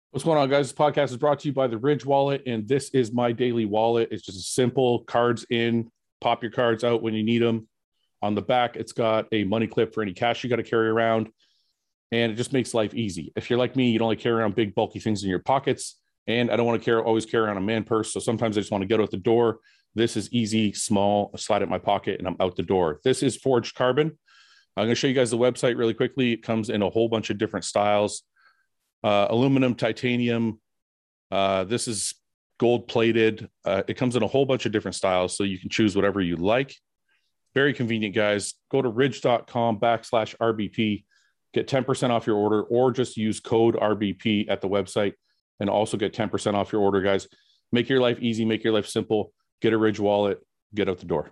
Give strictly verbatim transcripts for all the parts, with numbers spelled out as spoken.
What's going on, guys? This podcast is brought to you by the Ridge Wallet, and this is my daily wallet. It's just a simple cards in, pop your cards out when you need them. On the back, it's got a money clip for any cash you got to carry around, and it just makes life easy. If you're like me, you don't like carry around big, bulky things in your pockets, and I don't want to carry always carry around a man purse, so sometimes I just want to get out the door. This is easy, small, I slide it in my pocket, and I'm out the door. This is Forged Carbon. I'm going to show you guys the website really quickly. It comes in a whole bunch of different styles. Uh, aluminum, titanium. Uh, this is gold plated. Uh, it comes in a whole bunch of different styles, so you can choose whatever you like. Very convenient, guys. Go to ridge.com backslash RBP. Get ten percent off your order, or just use code R B P at the website and also get ten percent off your order, guys. Make your life easy. Make your life simple. Get a Ridge wallet. Get out the door.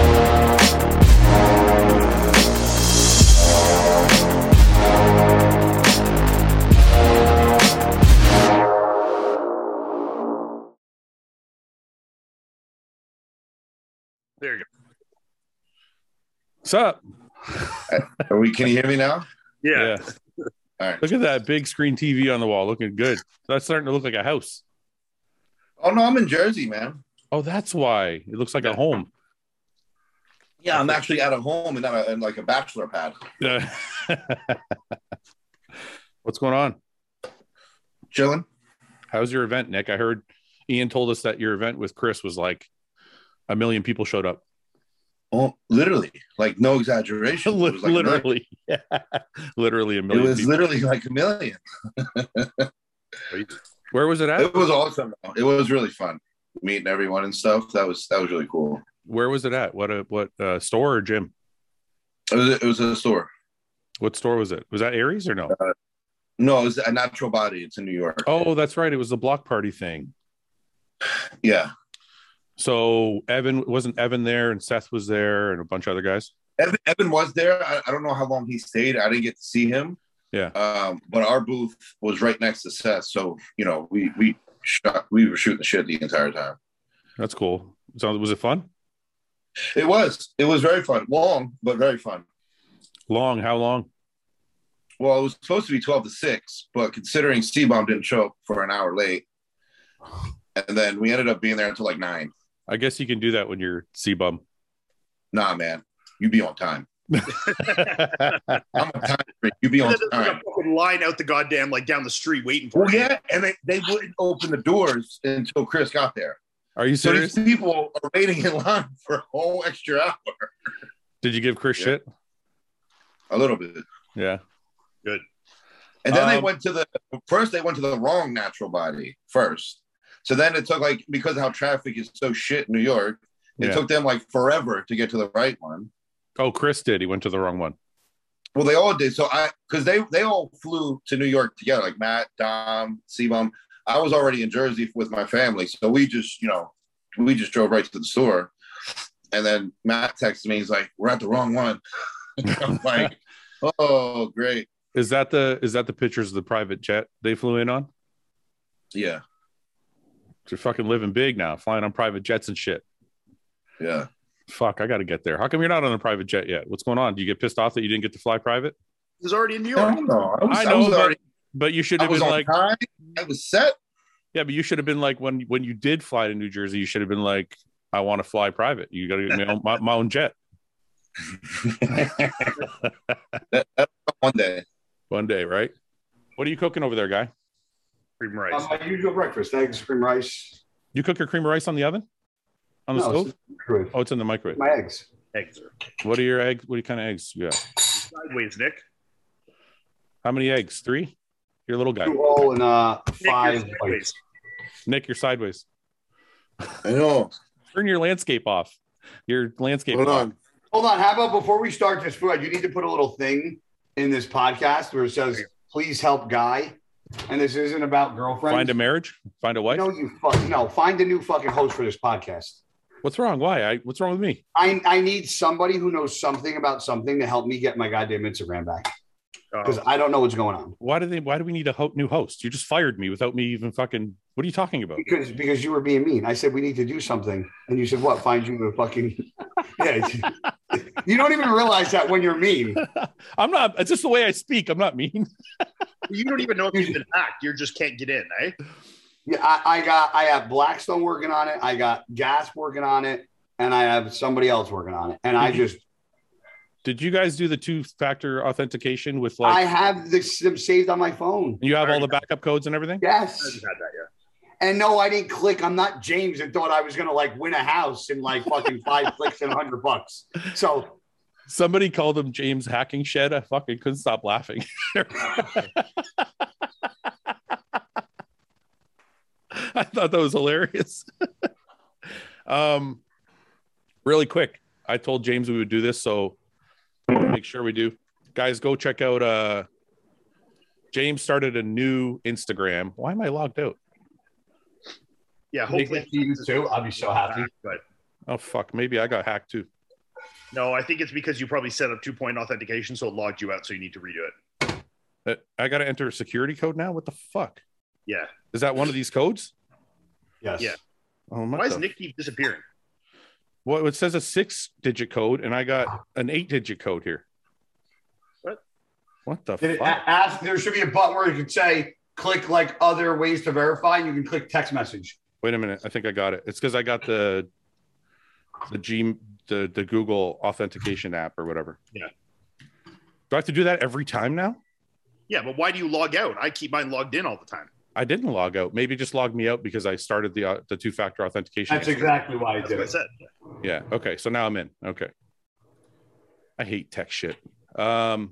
There you go. What's up? Are we? Can you hear me now? Yeah. Yeah. All right. Look at that big screen T V on the wall. Looking good. That's starting to look like a house. Oh no, I'm in Jersey, man. Oh, that's why. It looks like a home. Yeah, I'm actually at a home and not a, in like a bachelor pad. Yeah. What's going on? Chilling. How's your event, Nick? I heard Ian told us that your event with Chris was like a million people showed up. Oh, literally, like no exaggeration. It was like literally, a yeah. Literally a It million. was people. literally like a million. Where was it at? It was awesome. It was really fun meeting everyone and stuff. That was that was really cool. Where was it at? What a what uh, store or gym? It was it was a store. What store was it? Was that Aries or no? Uh, no, it was a Natural Body. It's in New York. Oh, that's right. It was the block party thing. Yeah. So Evan wasn't Evan there, and Seth was there, and a bunch of other guys. Evan, Evan was there. I, I don't know how long he stayed. I didn't get to see him. Yeah. Um, but our booth was right next to Seth, so you know we we shot, we were shooting the shit the entire time. That's cool. So was it fun? It was. It was very fun. Long, but very fun. Long? How long? Well, it was supposed to be twelve to six, but considering C-Bomb didn't show up for an hour late, and then we ended up being there until like nine. I guess you can do that when you're C-Bum. Nah, man, you be on time. I'm a time freak. You be on There's like time. a fucking line out the goddamn like down the street waiting for Well, you. yeah, and they, they wouldn't open the doors until Chris got there. Are you So serious? these people are waiting in line for a whole extra hour. Did you give Chris Yeah. shit? A little bit. Yeah. Good. And then they Um, went to the first. They went to the wrong Natural Body first. So then it took like because of how traffic is so shit in New York, it Yeah. took them like forever to get to the right one. Oh, Chris did. He went to the wrong one. Well, they all did. So I because they they all flew to New York together, like Matt, Dom, C-Bum. I was already in Jersey with my family, so we just you know we just drove right to the store. And then Matt texted me. He's like, "We're at the wrong one." I'm like, "Oh, great." Is that the is that the pictures of the private jet they flew in on? Yeah, They're fucking living big now, flying on private jets and shit. yeah. Fuck, I got to get there. How come you're not on a private jet yet? What's going on? Do you get pissed off that you didn't get to fly private? It was already in New I York. don't know. I was, I I know, was but, already. but you should I have was been on like, time. I was set. yeah, but you should have been like when when you did fly to New Jersey, you should have been like, I want to fly private. You got to get my own, my, my own jet that, that's one day. one day, right? What are you cooking over there, guy? Cream rice. Uh, my usual breakfast: eggs, cream rice. You cook your cream of rice on the oven, on the No, stove? it's in the microwave. Oh, it's in the microwave. My eggs. Eggs. What are your eggs? What kind of eggs you got? Sideways, Nick. How many eggs? Three? You're a little guy. Two whole and uh, Nick, you're five sideways. whites. Nick, you're sideways. I know. Turn your landscape off. Your landscape Hold off. on. Hold on. How about before we start this food, you need to put a little thing in this podcast where it says, "Please help Guy." And this isn't about girlfriends. Find a marriage? Find a wife? No, you fuck no. Find a new fucking host for this podcast. What's wrong? Why? I, what's wrong with me? I I need somebody who knows something about something to help me get my goddamn Instagram back because Oh, I don't know what's going on. Why do they? Why do we need a ho- new host? You just fired me without me even fucking. What are you talking about? Because because you were being mean. I said we need to do something, and you said what? Find you a fucking yeah. You don't even realize that when you're mean. I'm not. It's just the way I speak. I'm not mean. You don't even know if you've been hacked. You just can't get in, eh? Yeah, I, I got I have Blackstone working on it. I got Gas working on it, and I have somebody else working on it. And I just Did you guys do the two-factor authentication with like? I have this them saved on my phone. You have all the backup codes and everything? Yes. I just had that, yeah. And no, I didn't click. I'm not James and thought I was gonna like win a house in like fucking five clicks and a hundred bucks. So Somebody called him James Hacking Shed. I fucking couldn't stop laughing. I thought that was hilarious. um, really quick, I told James we would do this, so make sure we do. Guys, go check out. Uh, James started a new Instagram. Why am I logged out? Yeah, hopefully hopefully. you too. I'll be so happy. But Oh fuck, maybe I got hacked too. no, I think it's because you probably set up two-point authentication, so it logged you out, so you need to redo it. Uh, I got to enter a security code now. What the fuck? Yeah. Is that one of these codes? Yes. Yeah. Oh my! Why does Nick keep disappearing? Well, it says a six-digit code, and I got an eight-digit code here. What? What the Did it fuck? a- ask? There should be a button where you can say click like other ways to verify, and you can click text message. Wait a minute. I think I got it. It's because I got the the G the the Google authentication app or whatever. Yeah. Do I have to do that every time now? Yeah, but why do you log out? I keep mine logged in all the time. I didn't log out. Maybe just log me out because I started the uh, the two-factor authentication. That's exactly why I That's did what I it. said. Yeah. Okay. So now I'm in. Okay. I hate tech shit. Um.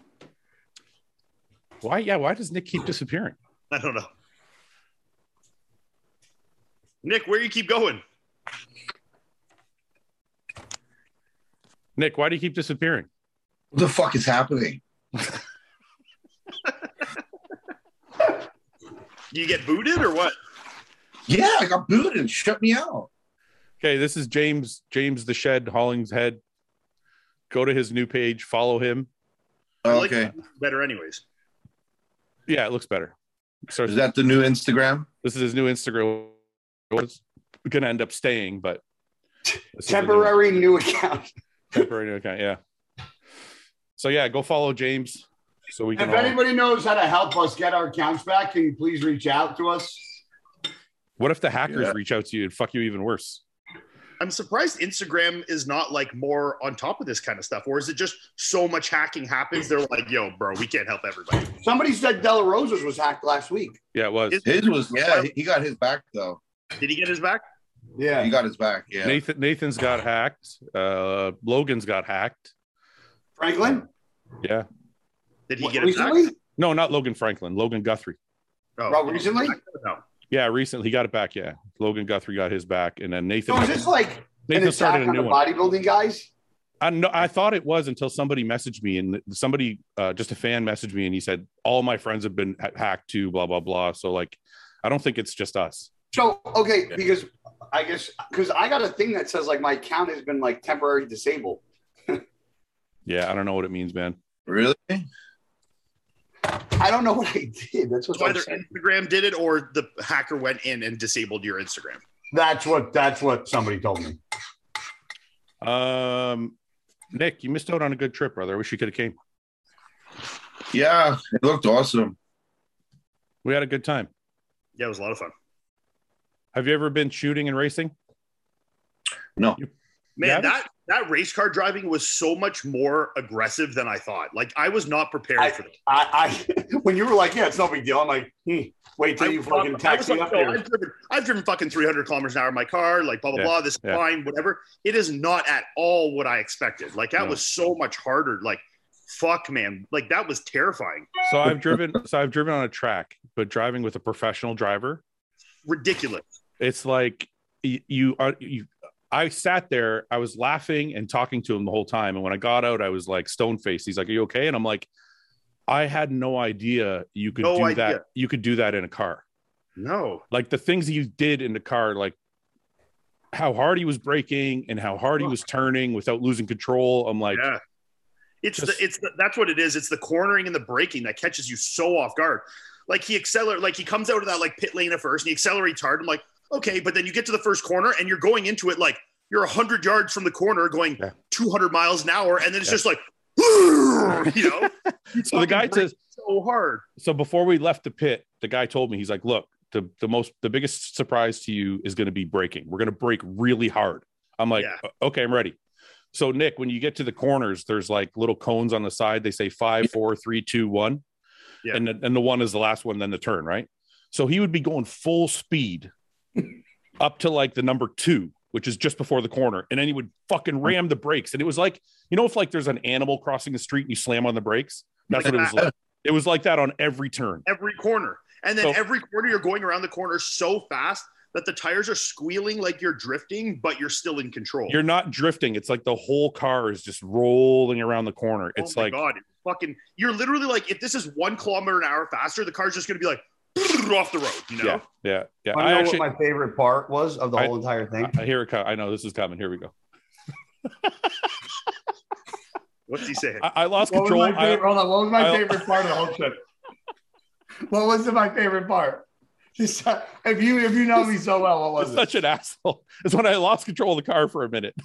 Why? Yeah. Why does Nick keep disappearing? I don't know. Nick, where you keep going? Nick, why do you keep disappearing? What the fuck is happening? Do you get booted or what? Yeah, I got booted and shut me out. Okay, this is James James the Shed Hollingshead. Go to his new page, follow him. I like Okay. it better anyways. Yeah, it looks better. So Is that the new Instagram? this is his new Instagram. It's gonna end up staying, but this is the new- Temporary new account. temporary new account. Yeah. So yeah, go follow James so we can. If all- anybody knows how to help us get our accounts back, can you please reach out to us? What if the hackers Yeah. reach out to you and fuck you even worse? I'm surprised Instagram is not like more on top of this kind of stuff, or is it just so much hacking happens? They're like, "Yo, bro, we can't help everybody." Somebody said Della Rosa's was hacked last week. Yeah, it was. Is- His was, yeah, he- he got his back though. Did he get his back? Yeah. He got his back, yeah. Nathan Nathan's got hacked. Uh, Logan's got hacked. Franklin? Yeah. Did he What, get it back? recently? No, not Logan Franklin. Logan Guthrie. Oh, Bro, recently? No. Yeah, recently he got it back. Yeah, Logan Guthrie got his back, and then Nathan. So is this like an Nathan attack started a on the new one. bodybuilding guys? I know. I thought it was until somebody messaged me, and somebody, uh, just a fan, messaged me, and he said all my friends have been ha- hacked too. Blah blah blah. So like, I don't think it's just us. So, okay, because I guess, because I got a thing that says like my account has been like temporarily disabled. Yeah, I don't know what it means, man. Really? I don't know what I did. That's what So I'm either saying. Instagram did it, or the hacker went in and disabled your Instagram. That's what, that's what somebody told me. Um, Nick, you missed out on a good trip, brother. I wish you could have came. Yeah, it looked awesome. We had a good time. Yeah, it was a lot of fun. Have you ever been shooting and racing? No. Man, Yeah. that that race car driving was so much more aggressive than I thought. Like I was not prepared I- for that. I, I, when you were like, yeah, it's no big deal. I'm like, hmm, wait till I you was fucking not- I taxi was up like, no, there. I've driven, I've driven fucking three hundred kilometers an hour in my car, like blah, blah, Yeah, blah. This is yeah. fine, whatever. It is not at all what I expected. Like that No. was so much harder. Like, fuck, man. Like that was terrifying. So I've driven. So I've driven on a track, but driving with a professional driver, Ridiculous. it's like you, you are you. I sat there, I was laughing and talking to him the whole time, and when I got out, I was like stone faced. He's like, "Are you okay?" And I'm like, "I had no idea you could No do idea. that. You could do that in a car. No. Like the things you did in the car, like how hard he was braking and how hard he was turning without losing control. I'm like, Yeah. It's just- the it's the, that's what it is. It's the cornering and the braking that catches you so off guard. Like he accelerate, like he comes out of that like pit lane at first and he accelerates hard. I'm like, okay, but then you get to the first corner and you're going into it like you're a hundred yards from the corner, going Yeah. two hundred miles an hour, and then it's Yeah. just like, you know, So the guy says so hard. So before we left the pit, the guy told me, he's like, look, the, the most the biggest surprise to you is going to be braking. We're going to brake really hard. I'm like, Yeah. okay, I'm ready. So Nick, when you get to the corners, there's like little cones on the side. They say five, four, three, two, one. Yeah. And the, and the one is the last one, then the turn, right? So he would be going full speed up to like the number two, which is just before the corner. And then he would fucking ram the brakes. And it was like, you know, if like there's an animal crossing the street and you slam on the brakes, that's Like what it was that. like. It was like that on every turn. Every corner. And then So- every corner, you're going around the corner so fast that the tires are squealing like you're drifting, but you're still in control. You're not drifting. It's like the whole car is just rolling around the corner. oh It's my like, God. It's fucking, you're literally like, if this is one kilometer an hour faster, the car's just going to be like off the road, you know? yeah, yeah, yeah. I I know actually, what my favorite part was of the I- whole entire thing. I, I hear it. co- I know this is coming. Here we go. What's he saying? I, I lost What was control. my favorite, I, hold on. What was my I- favorite part of the whole trip? What was my favorite part? Just, uh, if you if you know me so well, what it's was it? such an asshole. It's when I lost control of the car for a minute.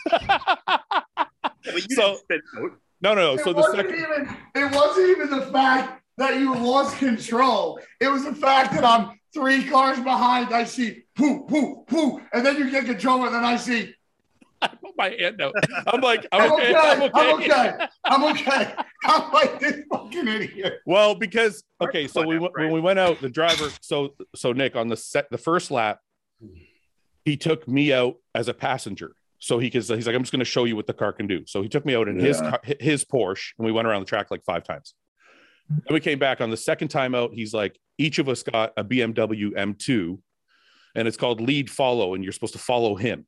Yeah, but you so- didn't spin out. No, no, no. It So the wasn't second, even it wasn't even the fact that you lost control. It was the fact that I'm three cars behind. I see poo, poo, poo, and then you get control, and then I see I put my hand out. I'm like, I'm I'm okay. okay, I'm okay. I'm okay, I'm okay. I'm like this fucking idiot. Well, because okay, so we went Right. when we went out, the driver. So so Nick on the set, the first lap, he took me out as a passenger. So he could, he's like, I'm just going to show you what the car can do. So he took me out in his Yeah. car, his Porsche, and we went around the track like five times. Then we came back on the second time out. He's like, each of us got a B M W M two, and it's called lead follow, and you're supposed to follow him.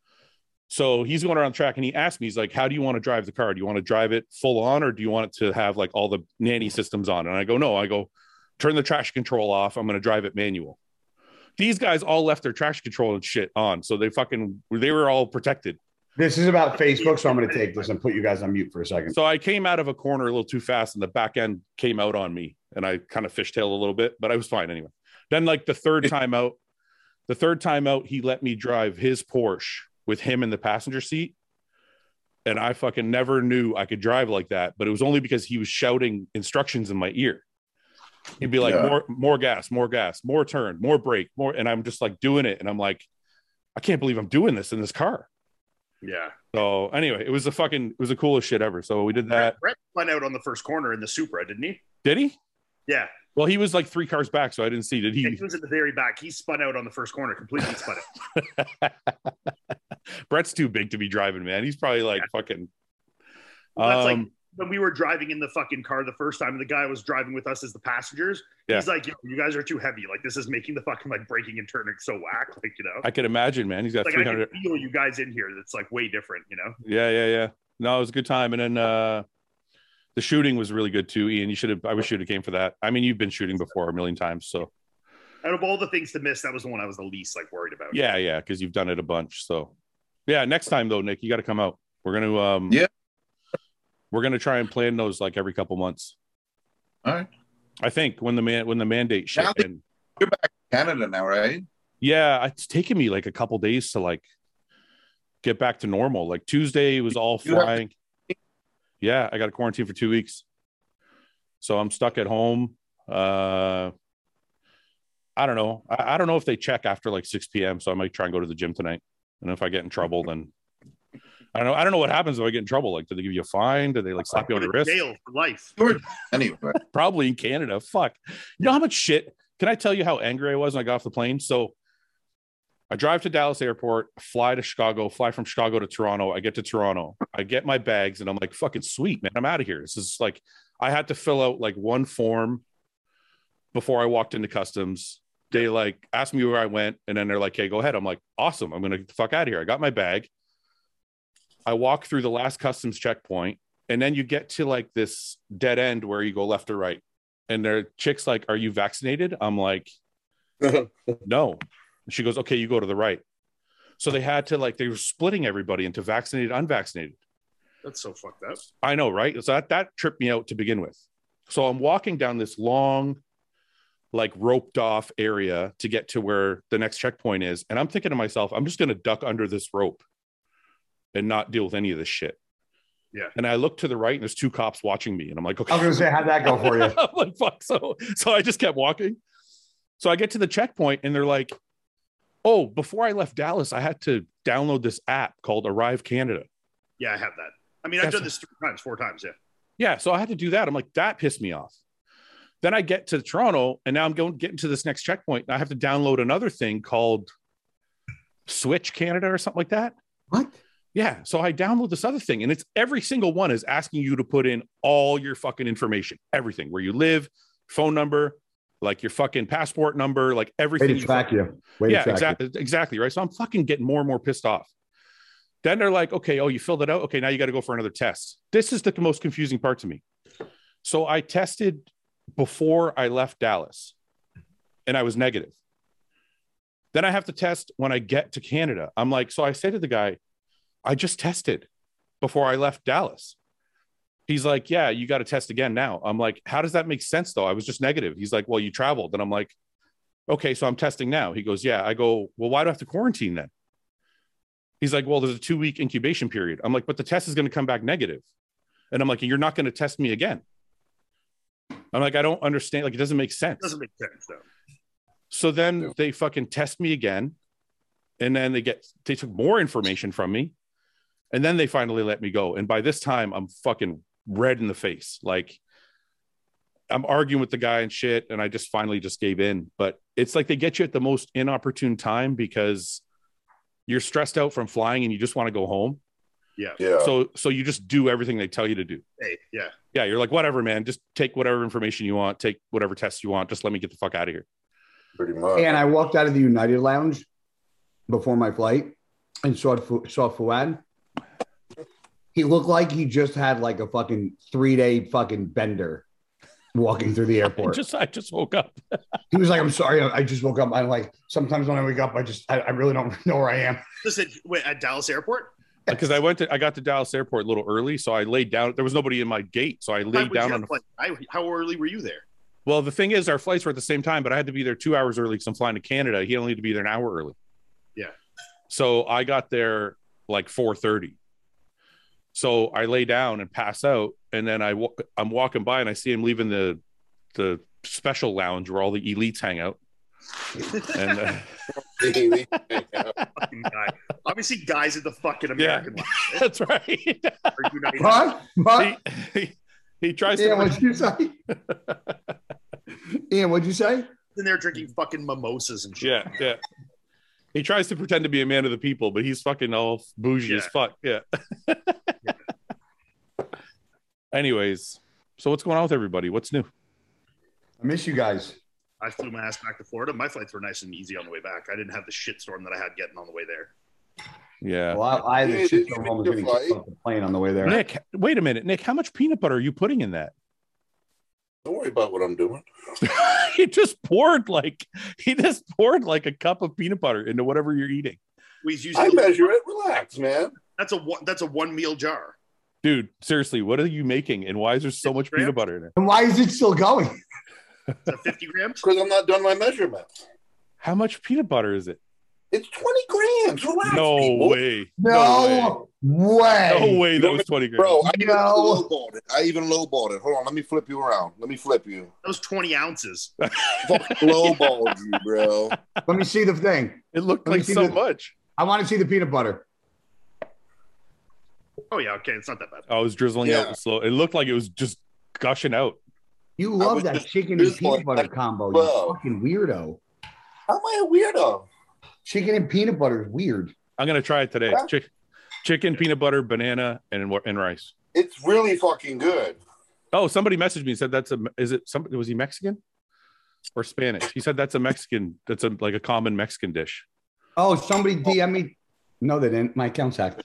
So he's going around the track, and he asked me, he's like, how do you want to drive the car? Do you want to drive it full on, or do you want it to have like all the nanny systems on? And I go, no, I go, turn the traction control off. I'm going to drive it manual. These guys all left their traction control and shit on. So they fucking, they were all protected. This is about Facebook, so I'm going to take this and put you guys on mute for a second. So I came out of a corner a little too fast, and the back end came out on me, and I kind of fishtailed a little bit, but I was fine anyway. Then like the third time out, the third time out, he let me drive his Porsche with him in the passenger seat. And I fucking never knew I could drive like that, but it was only because he was shouting instructions in my ear. He'd be like, Yeah. more, more gas, more gas, more turn, more brake, more. And I'm just like doing it. And I'm like, I can't believe I'm doing this in this car. Yeah. So anyway, it was the fucking, it was the coolest shit ever. So we did that. Brett spun out on the first corner in the Supra, didn't he? Did he? Yeah. Well, he was like three cars back, so I didn't see. Did He he? was at the very back. He spun out on the first corner, completely spun out. Brett's too big to be driving, man. He's probably like fucking. Well, that's um, like when we were driving in the fucking car the first time, and the guy was driving with us as the passengers. Yeah. He's like, Yo, you guys are too heavy. Like, this is making the fucking like braking and turning so whack. Like, you know, I could imagine, man. He's got like I three can hundred. feel you guys in here. That's like way different, you know? Yeah, yeah, yeah. No, it was a good time. And then uh the shooting was really good too, Ian. You should have. I wish you'd have came for that. I mean, you've been shooting before a million times, so Out of all the things to miss, that was the one I was the least like worried about. yeah, yeah, because you've done it a bunch. So yeah, next time though, Nick, you got to come out. We're gonna um Yeah. we're gonna try and plan those like every couple months. All right. I think when the man when the mandate shit Now they- and You're back in Canada now, right? yeah, it's taken me like a couple days to like get back to normal. Like Tuesday was all You have to- flying. Yeah, I got a quarantine for two weeks. So I'm stuck at home. Uh I don't know. I, I don't know if they check after like six p.m. So I might try and go to the gym tonight. And if I get in trouble, then I don't know. I don't know what happens if I get in trouble. Like, do they give you a fine? Do they like slap you on the wrist? Jail for life. Anyway, Probably in Canada. Fuck. You know how much shit? Can I tell you how angry I was when I got off the plane? So I drive to Dallas airport, fly to Chicago, fly from Chicago to Toronto. I get to Toronto. I get my bags and I'm like, fucking sweet, man. I'm out of here. This is like, I had to fill out like one form before I walked into customs. They like asked me where I went and then they're like, hey, go ahead. I'm like, awesome. I'm going to get the fuck out of here. I got my bag. I walk through the last customs checkpoint and then you get to like this dead end where you go left or right. And their chick's like, are you vaccinated? I'm like, no. And she goes, okay, you go to the right. So they had to like, they were splitting everybody into vaccinated, unvaccinated. That's so fucked up. I know, right? So that, that tripped me out to begin with. So I'm walking down this long, like roped off area to get to where the next checkpoint is. And I'm thinking to myself, I'm just going to duck under this rope and not deal with any of this shit. Yeah. And I look to the right and there's two cops watching me. And I'm like, okay. I was going to say, how'd that go for you? I'm like, fuck. So, so I just kept walking. So I get to the checkpoint and they're like, oh, before I left Dallas, I had to download this app called Arrive Canada. Yeah, I have that. I mean, I've That's done this three times, four times. Yeah. Yeah. So I had to do that. I'm like, that pissed me off. Then I get to Toronto and now I'm going getting to this next checkpoint. And I have to download another thing called Switch Canada or something like that. What? Yeah. So I download this other thing and it's every single one is asking you to put in all your fucking information, everything, where you live, phone number, like your fucking passport number, like everything. Way to track you. Way yeah, to track exactly. You. Exactly. Right. So I'm fucking getting more and more pissed off. Then they're like, okay, oh, you filled it out. Okay. Now you got to go for another test. This is the most confusing part to me. So I tested before I left Dallas and I was negative. Then I have to test when I get to Canada. I'm like, so I say to the guy, I just tested before I left Dallas. He's like, yeah, you got to test again now. I'm like, how does that make sense though? I was just negative. He's like, well, you traveled. And I'm like, okay, so I'm testing now. He goes, yeah. I go, well, why do I have to quarantine then? He's like, well, there's a two week incubation period. I'm like, but the test is going to come back negative. And I'm like, you're not going to test me again. I'm like, I don't understand. Like, it doesn't make sense. It doesn't make sense though. So then they fucking test me again. And then they get, they took more information from me. And then they finally let me go. And by this time I'm fucking red in the face. Like I'm arguing with the guy and shit. And I just finally just gave in, but it's like, they get you at the most inopportune time because you're stressed out from flying and you just want to go home. Yeah. Yeah. So, so you just do everything they tell you to do. Hey, yeah. Yeah. You're like, whatever, man, just take whatever information you want, take whatever tests you want. Just let me get the fuck out of here. Pretty much. And I walked out of the United Lounge before my flight and saw, saw Fuad. He looked like he just had like a fucking three day fucking bender walking through the I airport. just, I just woke up. He was like, I'm sorry. I just woke up. I'm like, sometimes when I wake up, I just, I, I really don't know where I am. Listen, wait, at Dallas Airport? Because I went to, I got to Dallas Airport a little early. So I laid down. There was nobody in my gate. So I laid down on the flight? I, how early were you there? Well, the thing is, our flights were at the same time, but I had to be there two hours early because I'm flying to Canada. He only had to be there an hour early. Yeah. So I got there like four thirty. So I lay down and pass out, and then I w- I'm walking by and I see him leaving the the special lounge where all the elites hang out. And uh, fucking guy. Obviously, guys at the fucking American yeah, lounge. That's right. What? What? He, he, he tries Ian, to. what'd you say? Ian, what'd you say? And they're drinking fucking mimosas and shit. Yeah, yeah. He tries to pretend to be a man of the people, but he's fucking all bougie Yeah. as fuck. Yeah. Anyways, so what's going on with everybody? What's new? I miss you guys. I flew my ass back to Florida. My flights were nice and easy on the way back. I didn't have the shitstorm that I had getting on the way there. Yeah. Well, I, I had Yeah, this did shit you so make long your getting flight? kicked off the plane on the way there. Nick, wait a minute. Nick, how much peanut butter are you putting in that? Don't worry about what I'm doing. He just poured like he just poured like a cup of peanut butter into whatever you're eating. We usually I measure it. Relax, man. that's a one that's a one meal jar. Dude, seriously, what are you making? And why is there so much peanut butter in it? And why is it still going? Is that fifty grams? Because I'm not done my measurements. How much peanut butter is it? It's twenty grams. Relax, No people. way. No way. way. No way that was twenty grams. Bro, I even No. lowballed it. I even lowballed it. Hold on, let me flip you around. Let me flip you. That was twenty ounces. Fucking lowballed you, bro. Let me see the thing. It looked Let me like see so the- much. I want to see the peanut butter. Oh yeah, okay, it's not that bad. I was drizzling Yeah. out slow. It looked like it was just gushing out. You I love was that just chicken and drizzling peanut butter like combo. bro. You fucking weirdo. How am I a weirdo? Chicken and peanut butter is weird. I'm gonna try it today. Yeah. Chick- chicken, peanut butter, banana, and and rice. It's really fucking good. Oh, somebody messaged me and said that's a. Is it somebody? Was he Mexican or Spanish? He said that's a Mexican. That's a like a common Mexican dish. Oh, somebody D M me. No, they didn't. My account's hacked.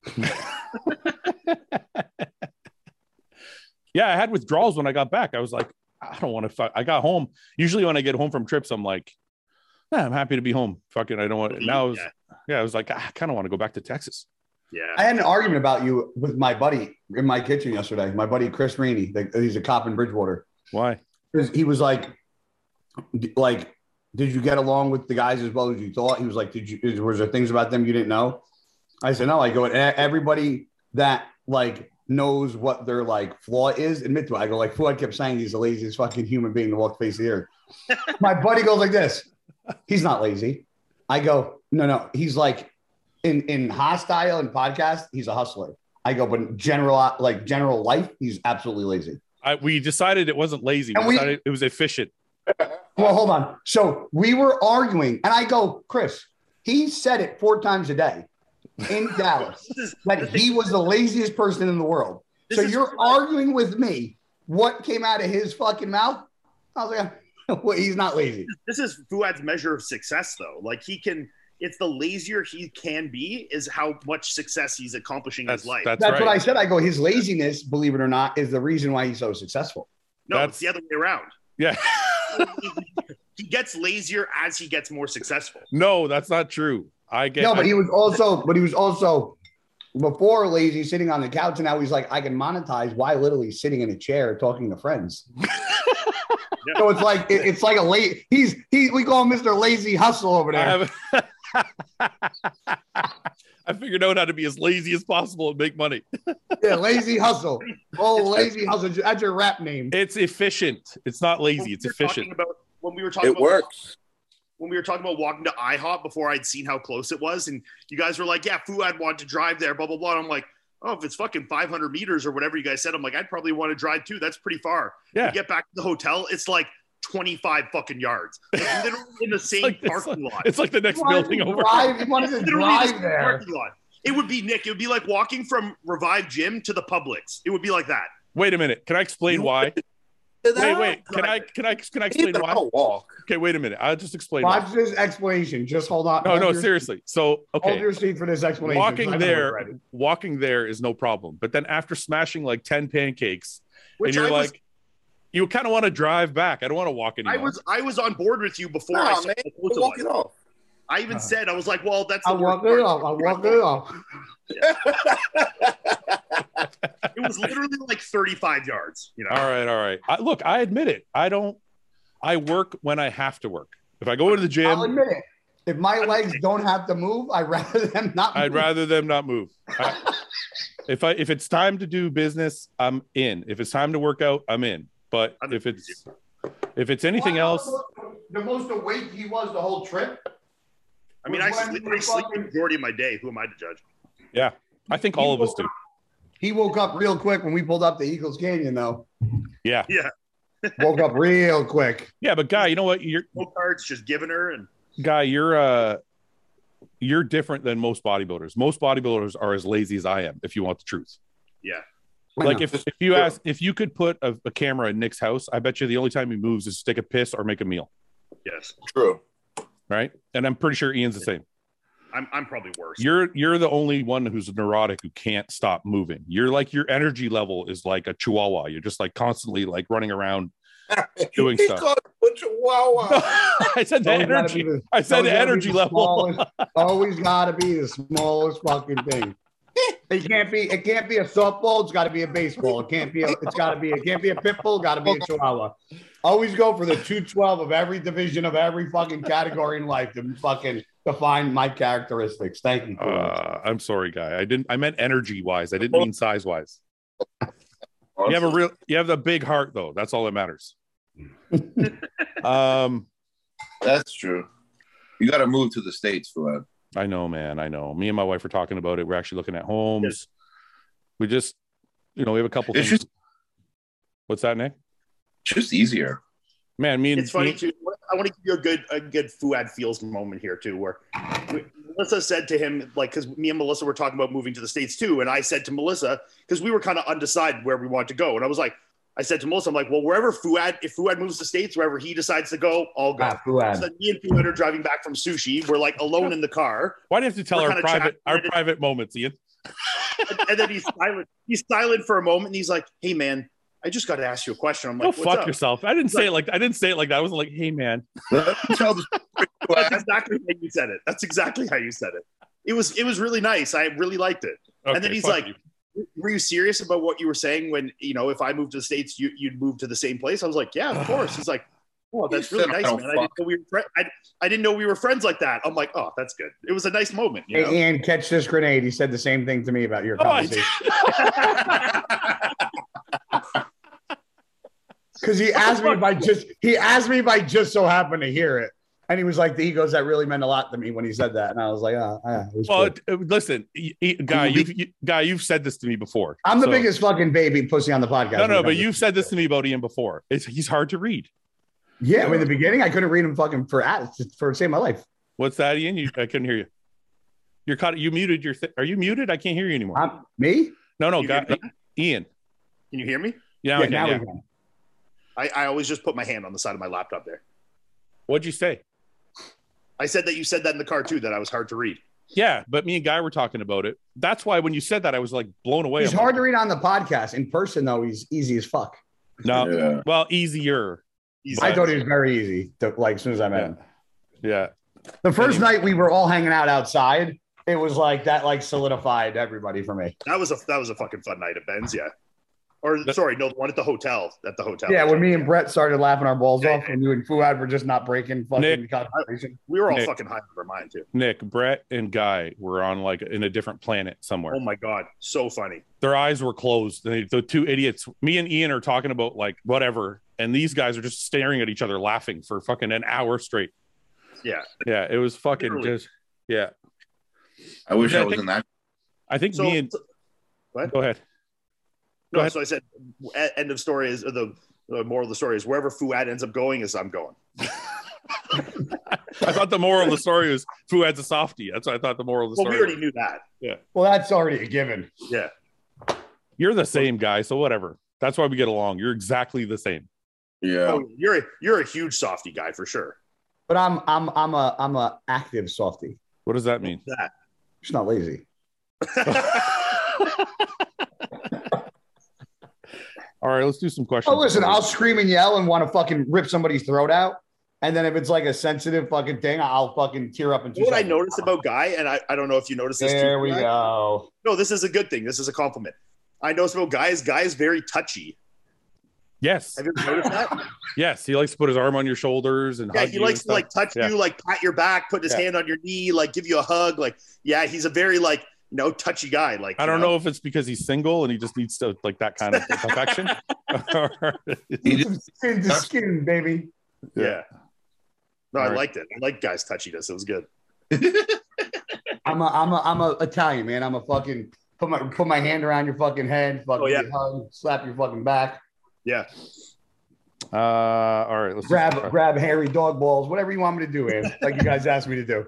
Yeah, I had withdrawals when I got back. I was like, I don't want to. Fuck. I got home. Usually when I get home from trips, I'm like, yeah, I'm happy to be home. Fucking, I don't want. Now, I was, Yeah. yeah, I was like, I kind of want to go back to Texas. Yeah. I had an argument about you with my buddy in my kitchen yesterday. My buddy Chris Rainey. the- He's a cop in Bridgewater. Why? 'Cause he was like, like, did you get along with the guys as well as you thought? He was like, did you? Was there things about them you didn't know? I said no. I go, and everybody that like knows what their like flaw is, admit to it. I go like, Fuad kept saying he's the laziest fucking human being to walk the face of the earth. My buddy goes like this. He's not lazy. I go, no, no. He's like in, in hostile and podcast, he's a hustler. I go, but in general, like general life, he's absolutely lazy. I, we decided it wasn't lazy. We And we- decided it was efficient. Well, hold on. So we were arguing, and I go, Chris, he said it four times a day in Dallas that he was the laziest person in the world. This So is- you're arguing with me. What came out of his fucking mouth? I was like, well, he's not lazy. This is Fuad's measure of success, though. Like he can, it's the lazier he can be, is how much success he's accomplishing in That's his life. that's, That's right. what I said. I go, his laziness, believe it or not, is the reason why he's so successful. no, that's- it's the other way around. Yeah. He gets lazier as he gets more successful. No, that's not true. I get. No, but he was also, but he was also before lazy, sitting on the couch, and now he's like, I can monetize why literally sitting in a chair talking to friends. Yeah. So it's like it- it's like a late. He's he. We call him Mister Lazy Hustle over there. I, have, I figured out how to be as lazy as possible and make money. Yeah, Lazy Hustle. Oh, Lazy Hustle. That's your rap name. It's efficient. It's not When lazy. It's we were efficient. talking About, when we were talking It about works. when we were talking about walking to IHOP before I'd seen how close it was, and you guys were like, "Yeah, Fuad wanted to drive there." Blah blah blah. And I'm like, "Oh, if it's fucking five hundred meters or whatever you guys said," I'm like, "I'd probably want to drive too. That's pretty far." Yeah. You get back to the hotel, it's like twenty-five fucking yards, like literally in the same Like, it's, parking like, lot. it's like the next He wanted building to over. drive- He wanted to Literally the drive same there. parking lot. It would be Nick. It would be like walking from Revive Gym to the Publix. It would be like that. Wait a minute. Can I explain why? Wait, wait. Can I can I can I explain Even why? I'll walk. Okay, wait a minute. I'll just explain why. Watch this explanation. Just hold on. No, Hold no, your- seriously. So Hold okay. your seat for this explanation. Walking I know there, we're ready. walking there is no problem. But then after smashing like ten pancakes, Which and you're I was, like, you kind of want to drive back. I don't want to walk anymore. I was, I was on board with you before I Nah, saw man, how close it walk it was. off. I even said, I was like, well, that's the I'll walk worst it part. off. I'll walk it off. It was literally like thirty-five yards. You know, All right, all right. I, look, I admit it. I don't. I work when I have to work. If I go to the I'll gym, admit it. If my legs don't have to move, I'd rather them not. I'd move. rather them not move. I, if I if it's time to do business, I'm in. If it's time to work out, I'm in. But if it's if it's anything else, The most awake he was the whole trip. I mean, I When sleep, we were I sleep the fucking- majority of my day. Who am I to judge? yeah, I think all of us do. He woke up real quick when we pulled up to Eagles Canyon, though. Yeah, Yeah, Woke up real quick. yeah. But guy, you know what? You're no cards, just giving her, and guy. You're uh, you're different than most bodybuilders. Most bodybuilders are as lazy as I am. If you want the truth. yeah, I Like know. if, if you ask if you could put a, a camera in Nick's house, I bet you the only time he moves is to take a piss or make a meal, yes, True. right? And I'm pretty sure Ian's the same. I'm, I'm probably worse. You're you're the only one who's neurotic who can't stop moving. You're like your energy level is like a chihuahua. You're just like constantly like running around doing he stuff. called it a chihuahua. I said the Always gotta energy. be the- I said always the gotta be energy the level. smallest- always got to be the smallest fucking thing. It can't be. It can't be a softball. It's got to be a baseball. It can't be. A, it's got to be. It can't be a pit bull. Got to be a chihuahua. Always go for the two twelve of every division of every fucking category in life to fucking define my characteristics. Thank you. Uh, I'm sorry, guy. I didn't. I meant energy wise. I didn't mean size wise. You have a real. You have the big heart though. That's all that matters. um, That's true. You got to move to the States for that. I know, man. I know. Me and my wife are talking about it. We're actually looking at homes. We just, you know, we have a couple It's things. just, What's that, Nick? just easier. Man, me and It's funny me- too. I want to give you a good a good Fuad feels moment here too, where Melissa said to him, like, because me and Melissa were talking about moving to the States too, and I said to Melissa, because we were kind of undecided where we wanted to go, and I was like, I said to Melissa, I'm like, well, wherever Fuad, if Fuad moves to the States, wherever he decides to go, I'll go. Ah, Fuad. So then me and Fuad are driving back from sushi. We're like alone in the car, Why do you have to tell We're our kinda private chatting, our and it- private moments, Ian? and, and then he's silent. He's silent for a moment, and he's like, "Hey, man, I just got to ask you a question." I'm Go like, "What's fuck up?" yourself. I didn't say it like I didn't say it like that. I wasn't like, hey man. Let me tell the story, That's Fuad. exactly how you said it. That's exactly how you said it. It was it was really nice. I really liked it. Okay, and then he's fuck like, you. "Were you serious about what you were saying when, you know, if I moved to the States, you, you'd move to the same place?" I was like, "Yeah, of course." He's like, Oh, that's He really said, nice, "I don't man. I didn't, fuck." know we were fri- I, I didn't know we were friends like that. I'm like, oh, that's good. It was a nice moment. You know? Hey, Ian, catch this grenade. He said the same thing to me about your Oh, I conversation. Because he asked me if I just he asked me if I just so happened to hear it. And he was like, he goes, that really meant a lot to me when he said that. And I was like, oh, yeah, it was Well, cool. uh, listen, y- y- guy, you've, you, guy, you've said this to me before. I'm the So- biggest fucking baby pussy on the podcast. No, when no, it but comes to- you've said this to me about Ian before. It's, he's hard to read. Yeah, in the beginning, I couldn't read him fucking for for save my life. What's that, Ian? You, I couldn't hear you. You're caught. You muted your. Th- Are you muted? I can't hear you anymore. Um, me? no, no, You guy, hear Ian. Can you hear me? Yeah, Yeah, I can, now yeah. we can. I, I always just put my hand on the side of my laptop there. What'd you say? I said that you said that in the car too, that I was hard to read. Yeah, but me and Guy were talking about it. That's why when you said that, I was like blown away. He's I'm hard like, to read on the podcast. In person, though, he's easy as fuck. No, Yeah. well, easier. He's I like- thought he was very easy. To, like as soon as I met Yeah. him. Yeah. The first Anyway. night we were all hanging out outside. It was like that, like solidified everybody for me. that was a that was a fucking fun night at Ben's, yeah. Or sorry, no, the one at the hotel. At the hotel. Yeah, when me and Brett started laughing our balls Yeah, off, and you and Fuad were just not breaking fucking Nick. concentration. we were all Nick. fucking high on our mind too. Nick, Brett, and Guy were on like in a different planet somewhere. Oh my god, so funny. Their eyes were closed. They, the two idiots, me and Ian, are talking about like whatever, and these guys are just staring at each other, laughing for fucking an hour straight. Yeah. Yeah, it was fucking Literally. just. Yeah, I wish Yeah, I I was think- in that. I think So, me and what? go ahead. Go No, ahead. so I said, e- end of story is the, the moral of the story is wherever Fuad ends up going is I'm going. I thought the moral of the story was Fuad's a softie. That's what I thought the moral of the Well, we story. already knew that. Well, that's already a given. Yeah. You're the same guy, so whatever. That's why we get along. You're exactly the same. Yeah. Oh, you're a, you're a huge softy guy for sure. But I'm I'm I'm a I'm a active softie. What does that mean? That. Just not lazy. All right, let's do some questions. Oh, listen, I'll scream and yell and want to fucking rip somebody's throat out. And then if it's like a sensitive fucking thing, I'll fucking tear up in two You know what I seconds. noticed about Guy, and I, I don't know if you noticed this There too. we Guy. go. No, this is a good thing. This is a compliment. I noticed about Guy is Guy is very touchy. Yes, Have you ever noticed that? yes. He likes to put his arm on your shoulders and Yeah, hug he you likes and to like stuff. touch Yeah. you, like pat your back, put his Yeah. hand on your knee, like give you a hug. Like, yeah, he's a very like you know touchy guy. Like, I you don't know if it's because he's single and he just needs to like that kind of affection. He just- Skin to skin, baby. Yeah. No, All I right. liked it. I like Guy's touchiness. It was good. I'm a I'm a I'm a Italian, man. I'm a fucking put my put my hand around your fucking head, fucking Oh, yeah. hug, slap your fucking back, Yeah. uh, all right, let's grab just, grab hairy dog balls, whatever you want me to do, man. Like you guys asked me to do.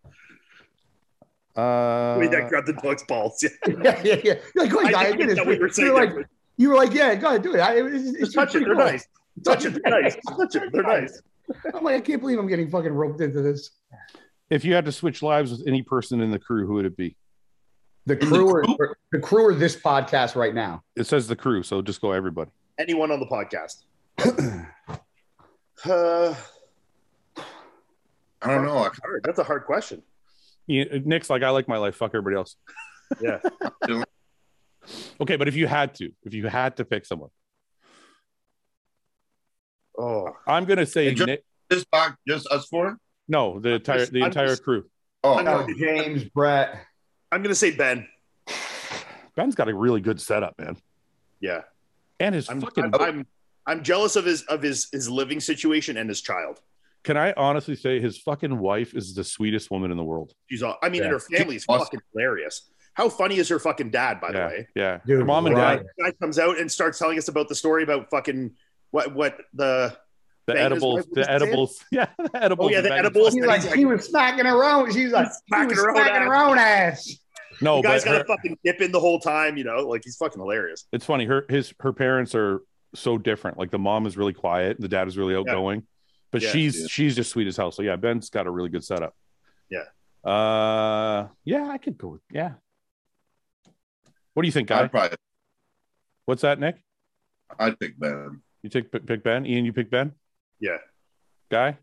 uh, Wait, that grabbed the dog's balls. Yeah. Yeah, yeah, yeah. You're like, go ahead, I guy, didn't do get this. that what you were saying. You were like, there. you were like, yeah, go ahead, do it. I, it's, it's Just touch it. pretty They're cool. nice. Touch it. They're nice. Touch it. They're nice. I'm like, I can't believe I'm getting fucking roped into this. if you had to switch lives with any person in the crew, who would it be? The the crew, or, crew? or- the crew, or this podcast right now. It says the crew, so just go everybody. Anyone on the podcast? uh, I don't know. I hard. That's a hard question. Ian- Nick's like, I like my life. Fuck everybody else. Yeah. Okay, but if you had to, if you had to pick someone, Oh, I'm gonna say And just- Nick. just talk, just us four. No, the entire just- the I'm entire just- crew. Oh, I'm No, gonna- James, Brett. I'm gonna say Ben. Ben's got a really good setup, man, Yeah. and his I'm, fucking. I'm, I'm I'm jealous of his of his his living situation and his child. Can I honestly say his fucking wife is the sweetest woman in the world? She's all, I mean, and Yeah. her family's Awesome. fucking hilarious. How funny is her fucking dad, by the Yeah, way? yeah. Dude, Her mom and right. dad, The guy comes out and starts telling us about the story about fucking what what the the Bang his edibles, wife with the his hand? edibles, yeah, the edibles. Oh, yeah, and the bang- edibles. He's like, he was smacking her own. She's like, smacking he was her own smacking ass. her own ass. No, the guy's but got her- a fucking dip in the whole time, you know, like he's fucking hilarious. it's funny. Her his her parents are so different. Like the mom is really quiet, the dad is really outgoing, but Yeah. she's Yeah. she's just sweet as hell. So yeah, Ben's got a really good setup. Yeah. Uh, yeah, I could go with yeah. What do you think, guy? I'd probably, What's that, Nick? I'd pick Ben. You take pick, pick Ben. Ian, you pick Ben. Yeah. Guy.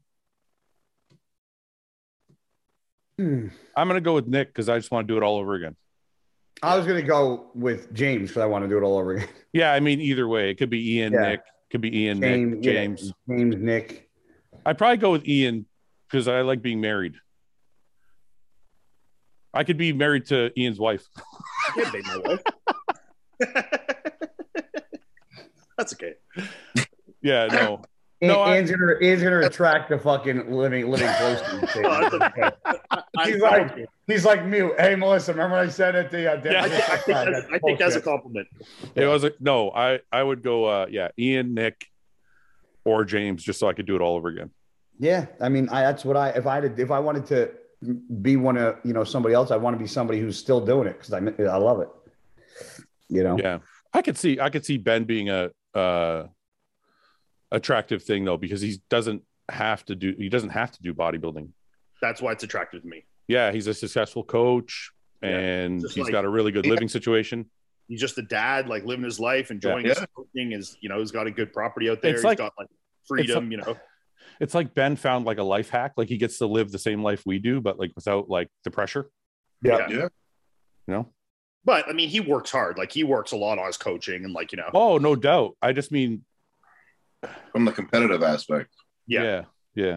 Hmm. I'm gonna go with Nick because I just want to do it all over again. I was gonna go with James because I want to do it all over again. Yeah, I mean either way, it could be Ian, Yeah. Nick, could be Ian, James, Nick, yeah, James. James, Nick. I'd probably go with Ian because I like being married. I could be married to Ian's wife. I can't date my wife. That's okay. Yeah, no. And, No, I- Ian's gonna Ian's gonna attract the fucking living living close to you. Oh, that's okay. I, He's I, like he's like mute. Hey Melissa, remember what I said at the uh, Yeah. I, think, I, think that's, I think that's a compliment. It was a, no, I I would go uh yeah, Ian, Nick, or James, just so I could do it all over again. Yeah, I mean, I, that's what I if I had if I wanted to be one of you know somebody else, I want to be somebody who's still doing it because I I love it. You know. Yeah, I could see I could see Ben being a uh attractive thing though because he doesn't have to do he doesn't have to do bodybuilding. That's why it's attractive to me. Yeah, he's a successful coach Yeah, and just he's like- got a really good Yeah. living situation. He's just a dad, like living his life, enjoying Yeah. his coaching. Is you know, he's got a good property out there. It's He's like- got like freedom. You know, It's like Ben found like a life hack, like he gets to live the same life we do, but like without like the pressure, Yeah. Yeah. you know? but I mean, he works hard. Like he works a lot on his coaching, and like you know, Oh, no doubt. I just mean, From the competitive aspect. yeah. yeah, yeah.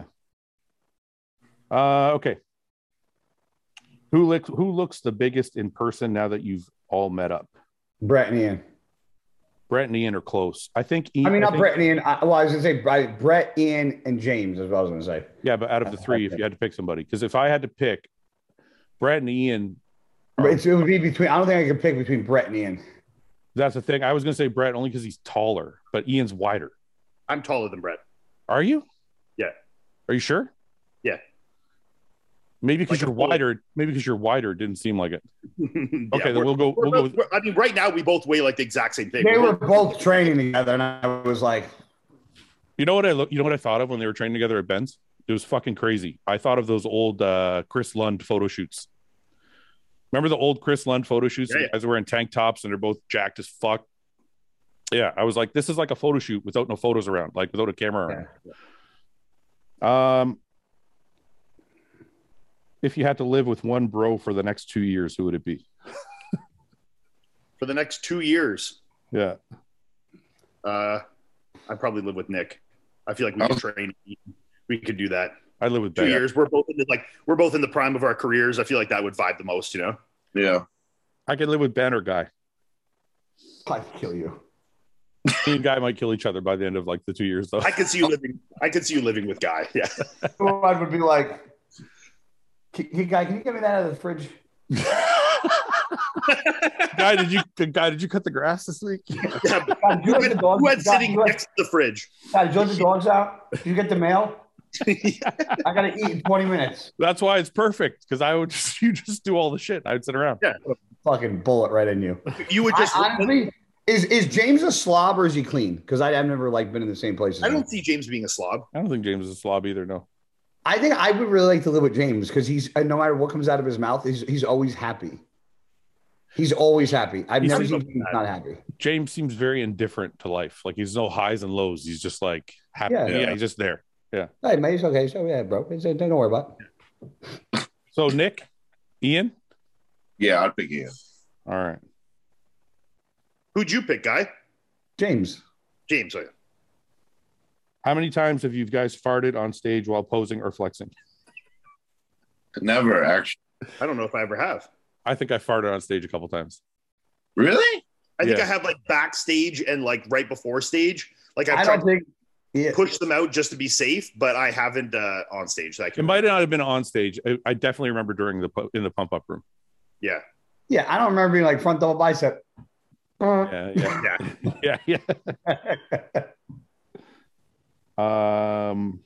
Uh, okay. Who looks who looks the biggest in person now that you've all met up? Brett and Ian. Brett and Ian are close. I think. Ian, I mean, not think- Brett and Ian. I, well, I was gonna say Brett, Brett, Ian, and James is what I was gonna say. Yeah, but out of the three, if you had to pick somebody, because if I had to pick, Brett and Ian, But it's, it would be between. I don't think I could pick between Brett and Ian. that's the thing. I was going to say Brett only because he's taller, but Ian's wider. I'm taller than Brett. Are you? Yeah. Are you sure? Yeah. Maybe because Like a you're bullet. wider. Maybe because you're wider, it didn't seem like it. okay, Okay, then we'll go. We're We'll go. both, With, we're- I mean, right now we both weigh like the exact same thing. They We're were both- both training together, and I was like, you know what I look? You know what I thought of when they were training together at Ben's? It was fucking crazy. I thought of those old uh, Chris Lund photo shoots. Remember the old Chris Lund photo shoots? Yeah, The yeah. guys are wearing tank tops and they're both jacked as fuck. Yeah, I was like, this is like a photo shoot without no photos around, like without a camera around. Um, if you had to live with one bro for the next two years, who would it be? for the next two years. Yeah, Uh, I'd probably live with Nick. I feel like we Oh. could train. We could do that. I live with Two Ben. years. We're both in the, like we're both in the prime of our careers. I feel like that would vibe the most. You know. Yeah. I could live with Ben or Guy. "I'd kill you." Me and Guy might kill each other by the end of like the two years, though. I could see you living. I could see you living with Guy. Yeah. I would be like, "Hey, guy, can you get me that out of the fridge?" Guy, did you? Guy, did you cut the grass this week? yeah. God, did you Who let the had, dogs- who had God, sitting did you let- next to the fridge? God, did you let the dogs out? Did you get the mail? I gotta eat in twenty minutes. That's why it's perfect because I would just you just do all the shit. I'd sit around. Yeah. Fucking bullet right in you. You would just. I, honestly, is is James a slob or is he clean? Because I've never like been in the same place as I him. don't see James being a slob. I don't think James is a slob either. No. I think I would really like to live with James because he's uh, no matter what comes out of his mouth, he's he's always happy. He's always happy. I've He's never always seen him not happy. James seems very indifferent to life. Like he's no highs and lows. He's just like happy. Yeah. Yeah, Yeah. he's just there. Hey, mate, it's okay. So yeah, bro, it's, uh, don't worry about it. So Nick, Ian. Yeah, I'd pick Ian. All right. Who'd you pick, Guy? James. James. Oh, yeah. How many times have you guys farted on stage while posing or flexing? Never actually. I don't know if I ever have. I think I farted on stage a couple times. Really? I think Yeah. I have like backstage and like right before stage. Like I've I tried don't think. Yeah. to push them out just to be safe, but I haven't uh, on stage. That I It can, might not have been on stage. I, I definitely remember during the pu- in the pump up room. yeah. Yeah, I don't remember being like front double bicep. Yeah, yeah, Yeah. yeah, yeah. Um,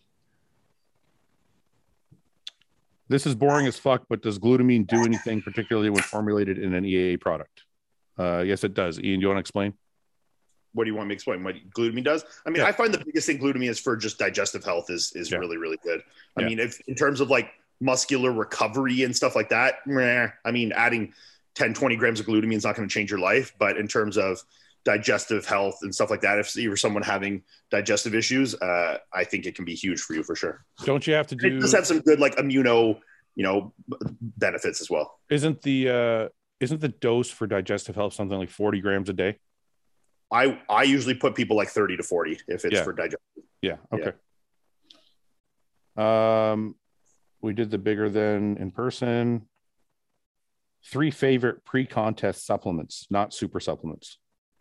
this is boring as fuck, but does glutamine do anything, particularly when formulated in an E A A product? Uh, yes, it does. Ian, do you want to explain? What do you want me to explain? What glutamine does? I mean, Yeah. I find the biggest thing glutamine is for just digestive health is is Yeah. really really good. I Yeah. mean, if in terms of like muscular recovery and stuff like that, meh, I mean, adding ten, twenty grams of glutamine is not going to change your life. But in terms of digestive health and stuff like that, if you're someone having digestive issues, uh, I think it can be huge for you for sure. Don't you have to It do? does have some good like immuno, you know, b- benefits as well. Isn't the uh, isn't the dose for digestive health something like forty grams a day? I I usually put people like thirty to forty if it's Yeah. for digestive. Yeah. Okay. Um, we did the bigger than in person. Three favorite pre-contest supplements, not super supplements.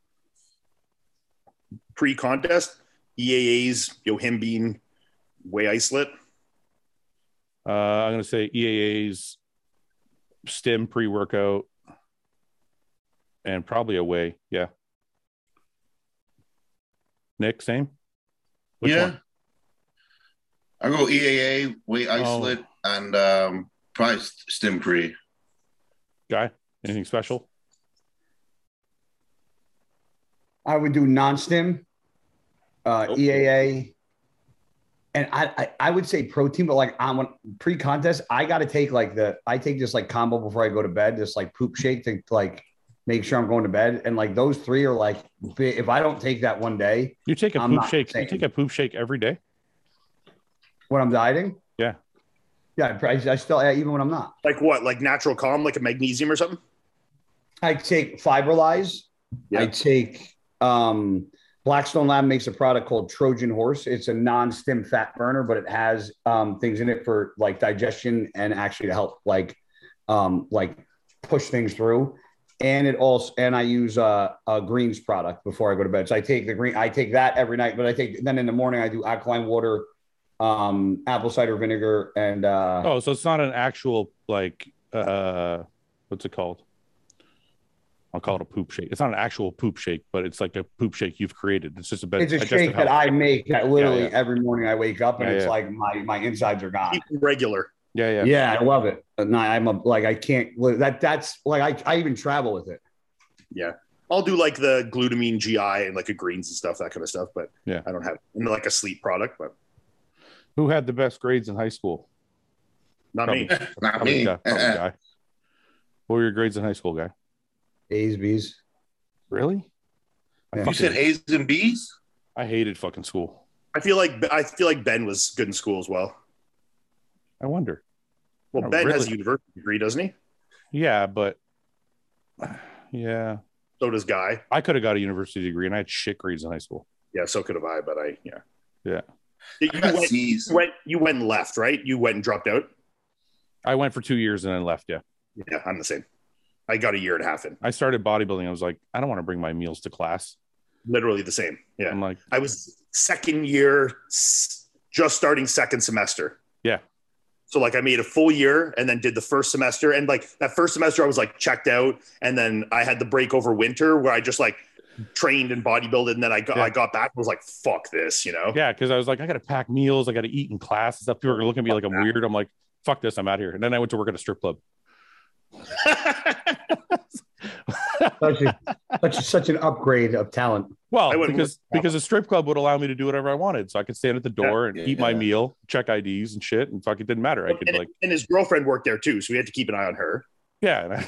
Pre-contest, E A A's, Yohimbine, Whey Isolate. Uh, I'm going to say E A A's, Stim pre-workout, and probably a Whey. Yeah. Nick, same? Which yeah. one? I go E A A, Whey Isolate, oh. and um, probably Stim pre. Guy, anything special? I would do non-stim, uh, okay. E A A, and I, I I would say protein, but like on pre-contest, I got to take like the I take this like combo before I go to bed, this like poop shake to like make sure I'm going to bed, and like those three are like if I don't take that one day, you take a I'm poop shake. Saying. You take a poop shake every day when I'm dieting. Yeah. Yeah, I, I still even when I'm not. Like what? Like Natural Calm, like a magnesium or something? I take Fiberlize. Yeah. I take um, Blackstone Lab makes a product called Trojan Horse. It's a non-stim fat burner, but it has um, things in it for like digestion and actually to help like um, like push things through. And it also and I use uh, a greens product before I go to bed. So I take the green. I take that every night, but I take then in the morning I do alkaline water. Um, apple cider vinegar and uh oh, so it's not an actual like uh what's it called? I'll call it a poop shake. It's not an actual poop shake, but it's like a poop shake you've created. It's just a bit. It's a shake that I make that literally yeah, yeah. every morning I wake up and yeah, it's yeah. like my my insides are gone. Regular. Yeah, yeah. Yeah, I love it. And I'm a, like I can't that that's like I I even travel with it. Yeah. I'll do like the glutamine G I and like a greens and stuff, that kind of stuff, but yeah, I don't have like a sleep product, but who had the best grades in high school? Not probably, me. Not probably me. Guy, guy. What were your grades in high school, guy? A's, B's. Really? Yeah. You said A's and B's? I hated fucking school. I feel like I feel like Ben was good in school as well. I wonder. Well, oh, Ben really? has a university degree, doesn't he? Yeah, but yeah. So does Guy. I could have got a university degree, and I had shit grades in high school. Yeah, so could have I, but I yeah. Yeah. You went, you went, you went and left, right? You went and dropped out? I went for two years and then left, yeah. Yeah, I'm the same. I got a year and a half in. I started bodybuilding. I was like, I don't want to bring my meals to class. Literally the same. Yeah. I'm like, I was second year, just starting second semester. Yeah. So like I made a full year and then did the first semester. And like that first semester I was like checked out. And then I had the break over winter where I just like trained and bodybuilded, and then I got yeah. I got back and was like, fuck this, you know? Yeah, because I was like, I gotta pack meals, I gotta eat in class and stuff. People are gonna look at me like I'm weird. I'm like, fuck this, I'm out here. And then I went to work at a strip club. such, a, such, a, such an upgrade of talent. Well, because because a strip club would allow me to do whatever I wanted. So I could stand at the door and yeah, eat yeah. my meal, check I Ds and shit, and fucking didn't matter. I could and, like and his girlfriend worked there too, so we had to keep an eye on her. Yeah.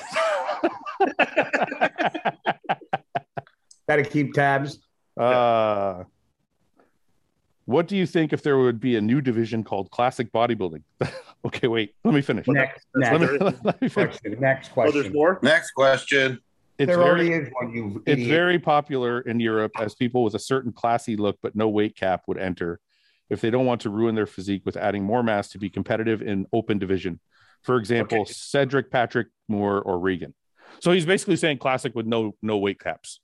Got to keep tabs. Uh, what do you think if there would be a new division called classic bodybuilding? Okay, wait. Let me finish. Next, let next, me, let me finish. Question, next question. Oh, there's more? Next question. It's there very, already is one, you It's very popular in Europe as people with a certain classy look but no weight cap would enter if they don't want to ruin their physique with adding more mass to be competitive in open division. For example, okay. Cedric, Patrick, Moore, or Regan. So he's basically saying classic with no no weight caps.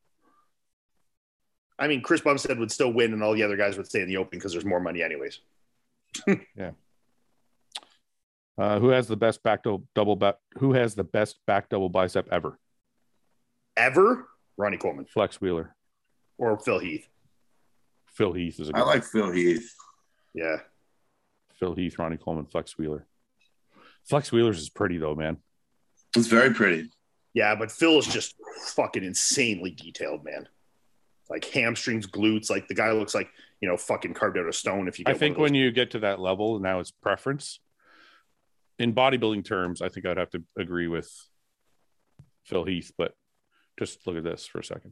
I mean, Chris Bumstead would still win, and all the other guys would stay in the open because there's more money, anyways. Yeah. Uh, who has the best back double, double back? Who has the best back double bicep ever? Ever? Ronnie Coleman, Flex Wheeler, or Phil Heath. Phil Heath is a good I like one. Phil Heath. Yeah. Phil Heath, Ronnie Coleman, Flex Wheeler. Flex Wheeler's is pretty though, man. It's very pretty. Yeah, but Phil is just fucking insanely detailed, man. Like hamstrings, glutes. Like the guy looks like, you know, fucking carved out of stone. If you, get I think when you get to that level, now it's preference. In bodybuilding terms, I think I'd have to agree with Phil Heath, but just look at this for a second.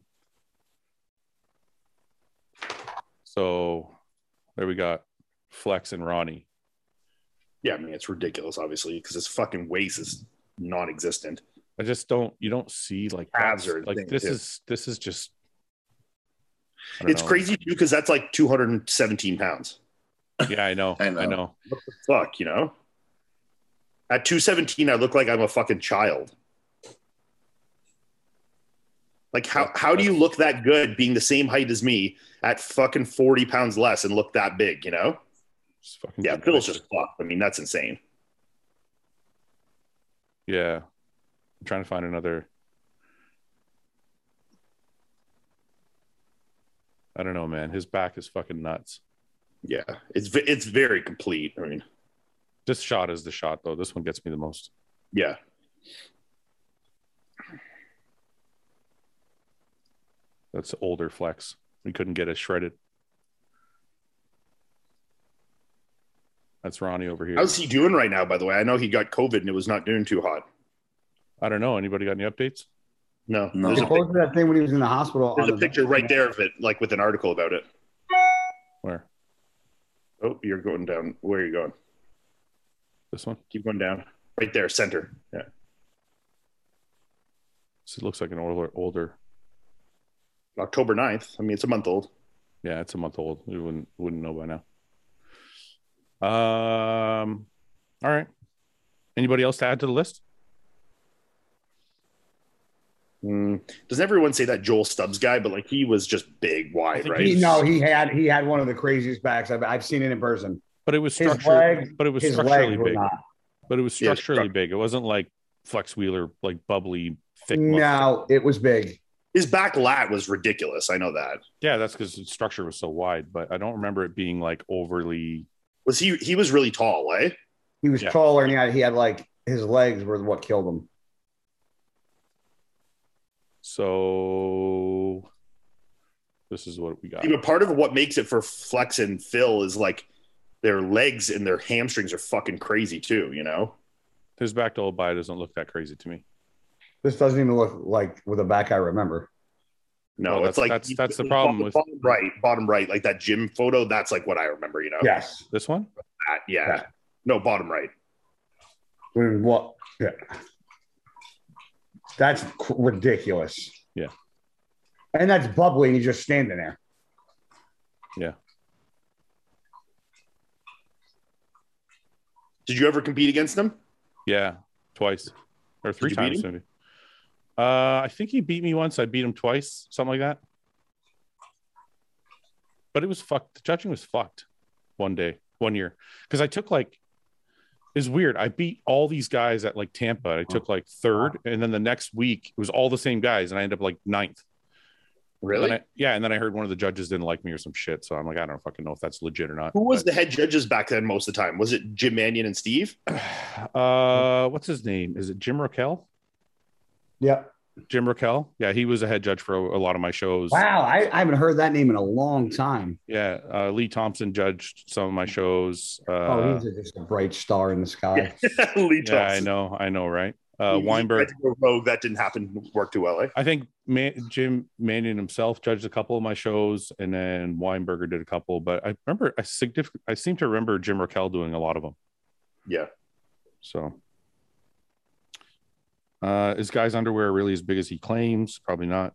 So there we got Flex and Ronnie. Yeah, I mean, it's ridiculous, obviously, because his fucking waist is non-existent. I just don't, you don't see like abs are like this too. is, this is just, it's know. crazy too, because that's like two hundred seventeen pounds. Yeah, I know. I I know. know. What the fuck, you know? At two seventeen, I look like I'm a fucking child. Like, how, how do you look that good being the same height as me at fucking forty pounds less and look that big, you know? Just fucking Yeah, Phil's just fucked. I mean, that's insane. Yeah. I'm trying to find another. I don't know, man. His back is fucking nuts. Yeah, it's v- it's very complete. I mean, This shot is the shot, though. This one gets me the most. yeah. That's older flex. We couldn't get it shredded. That's Ronnie over here. How's he doing right now, by the way? I know he got COVID and it was not doing too hot. I don't know. Anybody got any updates? No, No. there's, He a, posted that thing when he was in the hospital. there's on a the- picture right there of it, like with an article about it. Where? Oh, you're going down. Where are you going? This one? Keep going down. Right there, center. Yeah. So it looks like an older, older. October ninth. I mean, it's a month old. Yeah, it's a month old. We wouldn't wouldn't know by now. Um, all right. Anybody else to add to the list? Mm. Doesn't everyone say that Joel Stubbs guy? But like, he was just big, wide, think right? He, no, he had he had one of the craziest backs. I've I've seen it in person. But it was His structurally, legs, but it was his structurally legs were big. not. But it was Yeah, structurally struct- big. It wasn't like Flex Wheeler, like bubbly, thick. muscle. No, it was big. His back lat was ridiculous. I know that. Yeah, that's because the structure was so wide. But I don't remember it being like overly. Was he? He was really tall, eh? He was Yeah. taller and he had he had like his legs were what killed him. So this is what we got. Even part of what makes it for Flex and Phil is like their legs and their hamstrings are fucking crazy too. You know. His back to old by doesn't look that crazy to me. This doesn't even look like with a back I remember. No, Well, it's that's- like that's- that's the problem bottom, with- bottom right, bottom right, like that gym photo. That's like what I remember. You know. Yes. This one? That, yeah. Yeah. No, bottom right. When what? Yeah. That's cr- ridiculous. Yeah. And that's bubbly and he's just standing there. Yeah. Did you ever compete against him? Yeah, twice or three Did you beat times maybe. Uh, I think he beat me once. I beat him twice, something like that. But it was fucked. The judging was fucked one day, one year, because I took like. It's weird. I beat all these guys at like Tampa. I took like third, and then the next week it was all the same guys, and I ended up like ninth. Really? And I, yeah, and then I heard one of the judges didn't like me or some shit. So I'm like, I don't fucking know if that's legit or not. Who was But- the head judges back then most of the time? Was it Jim Mannion and Steve? Uh, what's his name? Is it Jim Raquel? Yep. Jim Raquel? Yeah, he was a head judge for a, a lot of my shows. Wow. I, I haven't heard that name in a long time. Yeah, uh, Lee Thompson judged some of my shows. Uh, Oh, he's just a bright star in the sky. Lee yeah, I Thompson. know, I know, right? Uh, He- he Weinberg. tried to go rogue. That didn't happen. Work too well, eh? I think Man, Jim Mannion himself judged a couple of my shows, and then Weinberger did a couple. But I remember, I significant, I seem to remember Jim Raquel doing a lot of them. Yeah. So, uh, is Guy's underwear really as big as he claims? Probably not.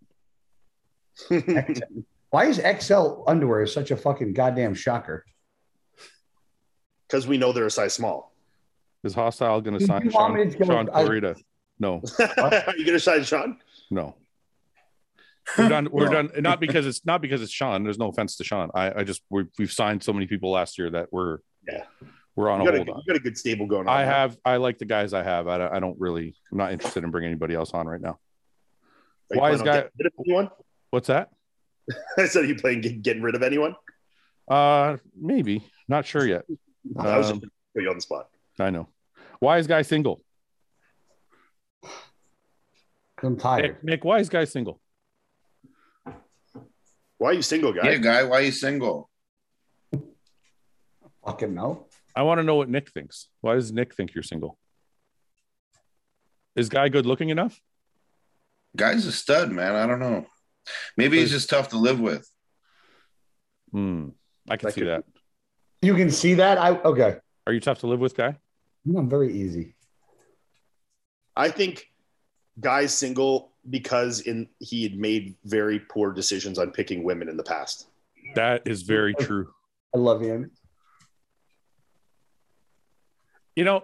Why is X L underwear such a fucking goddamn shocker? Because we know they're a size small. Is Hostile going to Did sign you want Sean, me to go- Sean I- Clarita? No, Are you gonna sign Sean? no. We're done. We're No. done. Not because it's not because it's Sean. There's no offense to Sean. I, I just we we've signed so many people last year that we're Yeah. we're on You a got, a, hold you on. got a good stable going on. I there. have I like the guys I have. I don't, I don't really. I'm not interested in bringing anybody else on right now. Are you why is planning on guy- getting rid of anyone? What's that? I said, are you playing get- getting rid of anyone? Uh, maybe. Not sure yet. I was Um, just gonna put you on the spot. I know. Why is Guy single? I'm tired. Nick, Nick, why is Guy single? Why are you single, guy? Yeah, guy, why you single? Fucking no. I want to know what Nick thinks. Why does Nick think you're single? Is Guy good looking enough? Guy's a stud, man. I don't know. Maybe he's just tough to live with. Hmm. I can That see could- that. You can see that? I okay. Are you tough to live with, Guy? I'm very easy. I think Guy's single because in he had made very poor decisions on picking women in the past. That is very true. I love you. You know,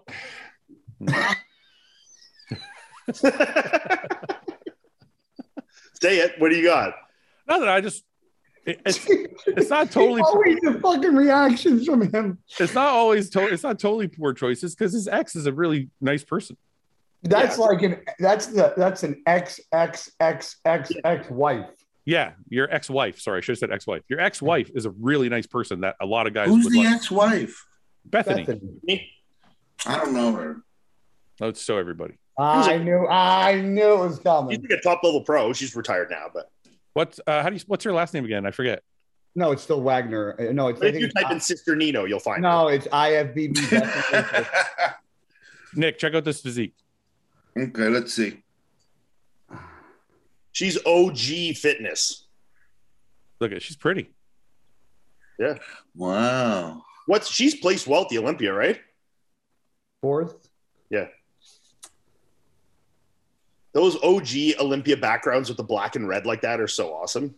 Say it. What do you got? not that I just. It, it's it's not totally. Always the fucking reactions from him. It's not always. To, it's not totally poor choices because his ex is a really nice person. That's Yeah. like an that's the that's an ex ex ex ex ex wife. Yeah, your ex-wife. Sorry, I should have said ex-wife. Your ex-wife is a really nice person that a lot of guys Who's would the like. ex-wife? Bethany. Bethany. Me? I don't know her. Let's show everybody. I knew I knew it was She's coming. like a top level pro. She's retired now, but What? Uh, how do you? What's her last name again? I forget. No, it's still Wagner. Uh, No, it's I if think you it's, type in Sister Nino, you'll find her. no, it's I F B B. Bethany. Nick, check out this physique. Okay, let's see. She's O G fitness. Look at, she's pretty. Yeah. Wow. What's she's placed well at the Olympia, right? Fourth. Yeah. Those O G Olympia backgrounds with the black and red like that are so awesome.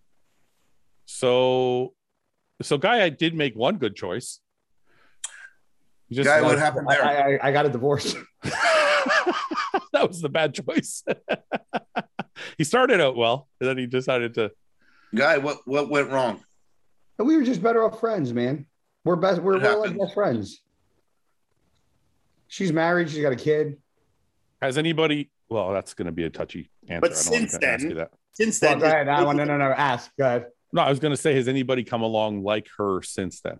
So, so guy, I did make one good choice. You just Guy, like- what happened I, there? I I got a divorce. that was the bad choice. He started out well, and then he decided to. Guy, what what went wrong? We were just better off friends, man. We're best. We're, What we're like happened? best friends. She's married. She's got a kid. Has anybody? Well, that's going to be a touchy answer. But I don't want since to ask then- you that. Since Well, then, go ahead. I want no, no, no. Ask. Go ahead. No, I was going to say, has anybody come along like her since then?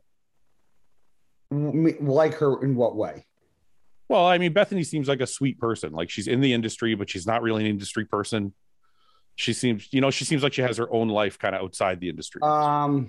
M- Like her in what way? Well, I mean, Bethany seems like a sweet person. Like she's in the industry, but she's not really an industry person. She seems, you know, she seems like she has her own life kind of outside the industry. Um,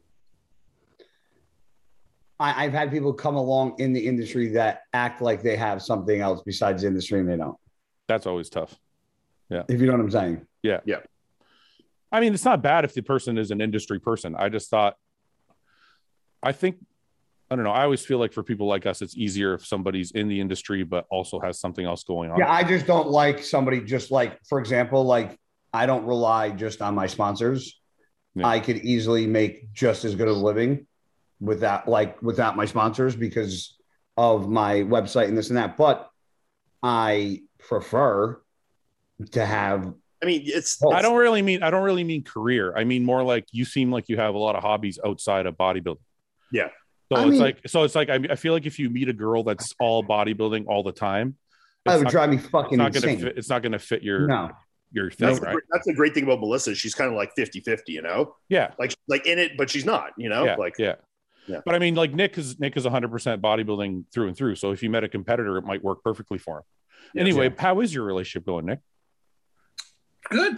I, I've had people come along in the industry that act like they have something else besides the industry, and they don't. That's always tough. If you know what I'm saying. I mean, it's not bad if the person is an industry person. I just thought, I think, I don't know. I always feel like for people like us, it's easier if somebody's in the industry, but also has something else going on. Yeah, I just don't like somebody just like, for example, like I don't rely just on my sponsors. Yeah. I could easily make just as good a living without like without my sponsors because of my website and this and that. But I prefer to have I mean, it's both. I don't really mean, I don't really mean career. I mean more like you seem like you have a lot of hobbies outside of bodybuilding. Yeah. So I it's mean- like, so it's like, I, I feel like if you meet a girl that's all bodybuilding all the time, that it's would not, drive me it's fucking not gonna insane. fit, it's not going to fit your, No. your thing, that's, the, right? that's the great thing about Melissa. She's kind of like fifty-fifty, you know? Yeah. Like like in it, but she's not, you know? Yeah. Like yeah. Yeah. But I mean, like Nick is, Nick is one hundred percent bodybuilding through and through. So if you met a competitor, it might work perfectly for him. Yeah. Anyway, how is your relationship going, Nick? Good.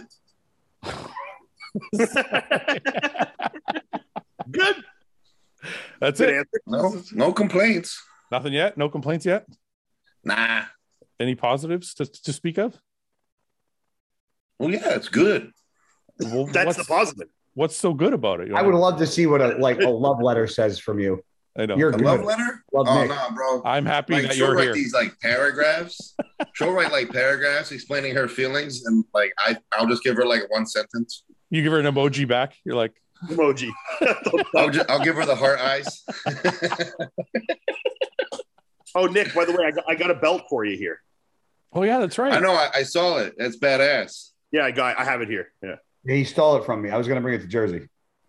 good. That's Good it. answer. No, no complaints. Nothing yet. No complaints yet. Nah. Any positives to, to speak of? Well, yeah, it's good. Well, That's what's, the positive. what's so good about it? I would love to see what a like a love letter says from you. I know. You're A good. love letter? Love oh Nick. no, bro. I'm happy Like that she'll you're write here. these like paragraphs. She'll write like paragraphs explaining her feelings, and like I, I'll just give her like one sentence. You give her an emoji back. You're like, Emoji. I'll just, I'll give her the heart eyes. Oh, Nick, by the way, I got, I got a belt for you here. oh yeah, that's right. I know. I, I saw it. That's badass. Yeah, I got I have it here. Yeah. He stole it from me. I was going to bring it to Jersey.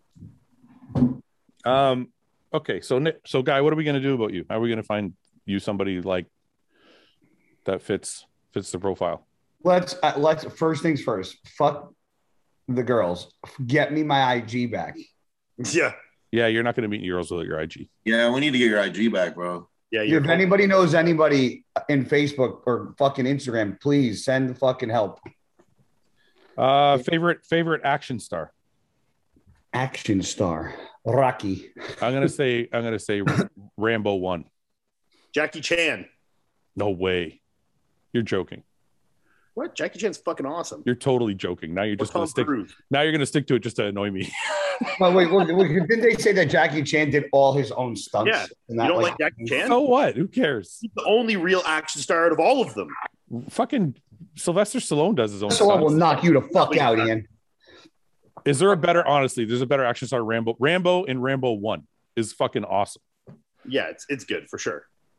Um. Okay, so Nick, so Guy, what are we going to do about you? How are we going to find you somebody like that fits fits the profile? Let's uh, let's first things first. Fuck the girls. Get me my I G back. Yeah. Yeah, you're not going to meet girls with your I G. Yeah, we need to get your I G back, bro. Yeah. You're If anybody knows anybody in Facebook or fucking Instagram, please send the fucking help. Uh, favorite favorite action star. Action star Rocky. I'm gonna say I'm gonna say Rambo one. Jackie Chan. No way. You're joking. What? Jackie Chan's fucking awesome. You're totally joking. Now you're Or just Tom gonna stick. Cruise. Now you're gonna stick to it just to annoy me. Well, wait, wait, wait, didn't they say that Jackie Chan did all his own stunts? Yeah. And You that, don't like Jackie Chan? So what? Who cares? He's the only real action star out of all of them. Fucking Sylvester Stallone does his own. So I will stunts. knock you the fuck out, Ian. Is there a better? Honestly, there's a better action star. Rambo, Rambo, and Rambo One is fucking awesome. Yeah, it's it's good for sure.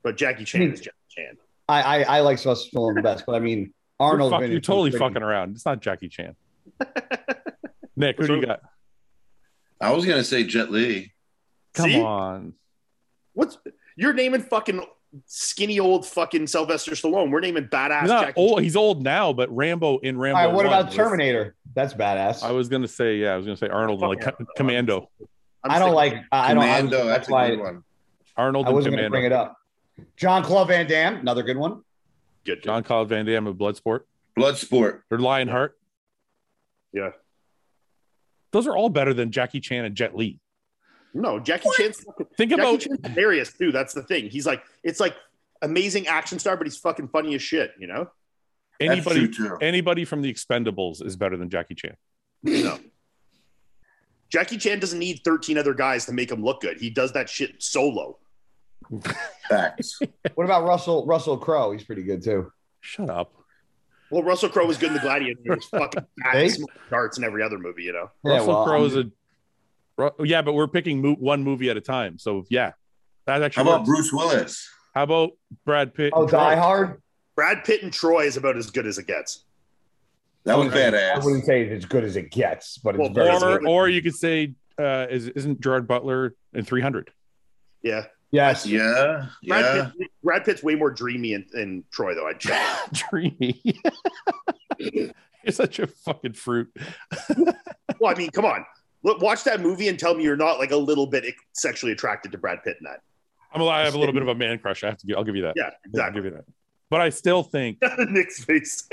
But Jackie Chan is Jackie Chan. I I, I like Sylvester Stallone the best, but I mean Arnold. You're, fuck, you're totally fucking around. It's not Jackie Chan. Nick, who do you got? I was gonna say Jet Li. Come See? on. What's you're naming fucking skinny old fucking Sylvester Stallone? We're naming badass. He's not Jackie old. Chan. He's old now, but Rambo in Rambo. All right, what one about was- Terminator? That's badass. I was gonna say, yeah, I was gonna say Arnold and like Fuck Co- Commando. I'm I don't sticking- like. I don't. I was, Commando, that's that's a why good one. Arnold I and wasn't going to bring it Commando. up. John Claude Van Damme, another good one. Good. John Claude Van Damme of Bloodsport Bloodsport. or Lionheart. Yeah. Those are all better than Jackie Chan and Jet Li. No, Jackie Chan's fucking, Think Jackie about Chan's hilarious too. That's the thing. He's like, it's like amazing action star, but he's fucking funny as shit. You know? anybody. That's true, too. Anybody from the Expendables is better than Jackie Chan. No. Jackie Chan doesn't need thirteen other guys to make him look good. He does that shit solo. Facts. What about Russell Russell Crowe? He's pretty good too. Shut up. Well, Russell Crowe was good in The Gladiator. He was fucking fat Hey? and smoking darts in every other movie. You know? Yeah, Russell well, Crowe's I'm- a. Ru- Yeah, but we're picking mo- one movie at a time. So yeah, that How actually. about works. Bruce Willis? How about Brad Pitt? Oh, and Troy? Die Hard. Brad Pitt and Troy is about as good as it gets. That was I badass. wouldn't say it's as good as it gets, but it's Well, very Or- good. Or, or you could say, uh, is, isn't Gerard Butler in three hundred? Yeah. Yes. Yeah, Brad, yeah. Pitt, Brad Pitt's way more dreamy in, in Troy, though. I'd check. Dreamy. You're such a fucking fruit. Well, I mean, come on. Look, watch that movie and tell me you're not like a little bit sexually attracted to Brad Pitt in that. I'm a, I have a little bit of a man crush. I have to give. I'll give you that. Yeah, I'll exactly. give you that. But I still think. Nick's face.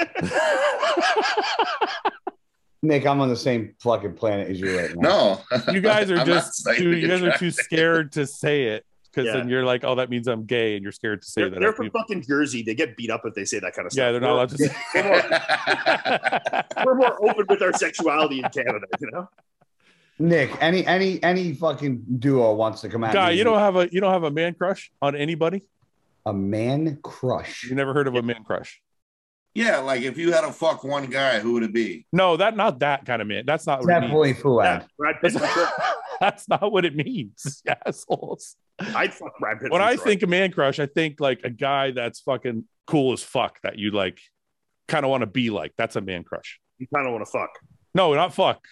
Nick, I'm on the same fucking planet as you right now. No, You guys are I'm not just too, slightly you guys are too attracted. scared to say it because Yeah. then you're like, oh, that means I'm gay, and you're scared to say They're, that. they're I from mean- fucking Jersey. They get beat up if they say that kind of stuff. yeah, they're not allowed to say. We're more, we're more open with our sexuality in Canada, you know? Nick, any any any fucking duo wants to come out. Guy, you don't have a you don't have a man crush on anybody. a man crush. You never heard of a man crush? Yeah, like if you had to fuck one guy, who would it be? No, that not that kind of man. That's not what it means. Definitely Fuad. Yeah, Brad Pitt. That's, for sure. that's not what it means, you assholes. I'd fuck Brad Pitt. When for I sure. think a man crush, I think like a guy that's fucking cool as fuck that you like kind of want to be like. That's a man crush. you kind of want to fuck. No, not fuck.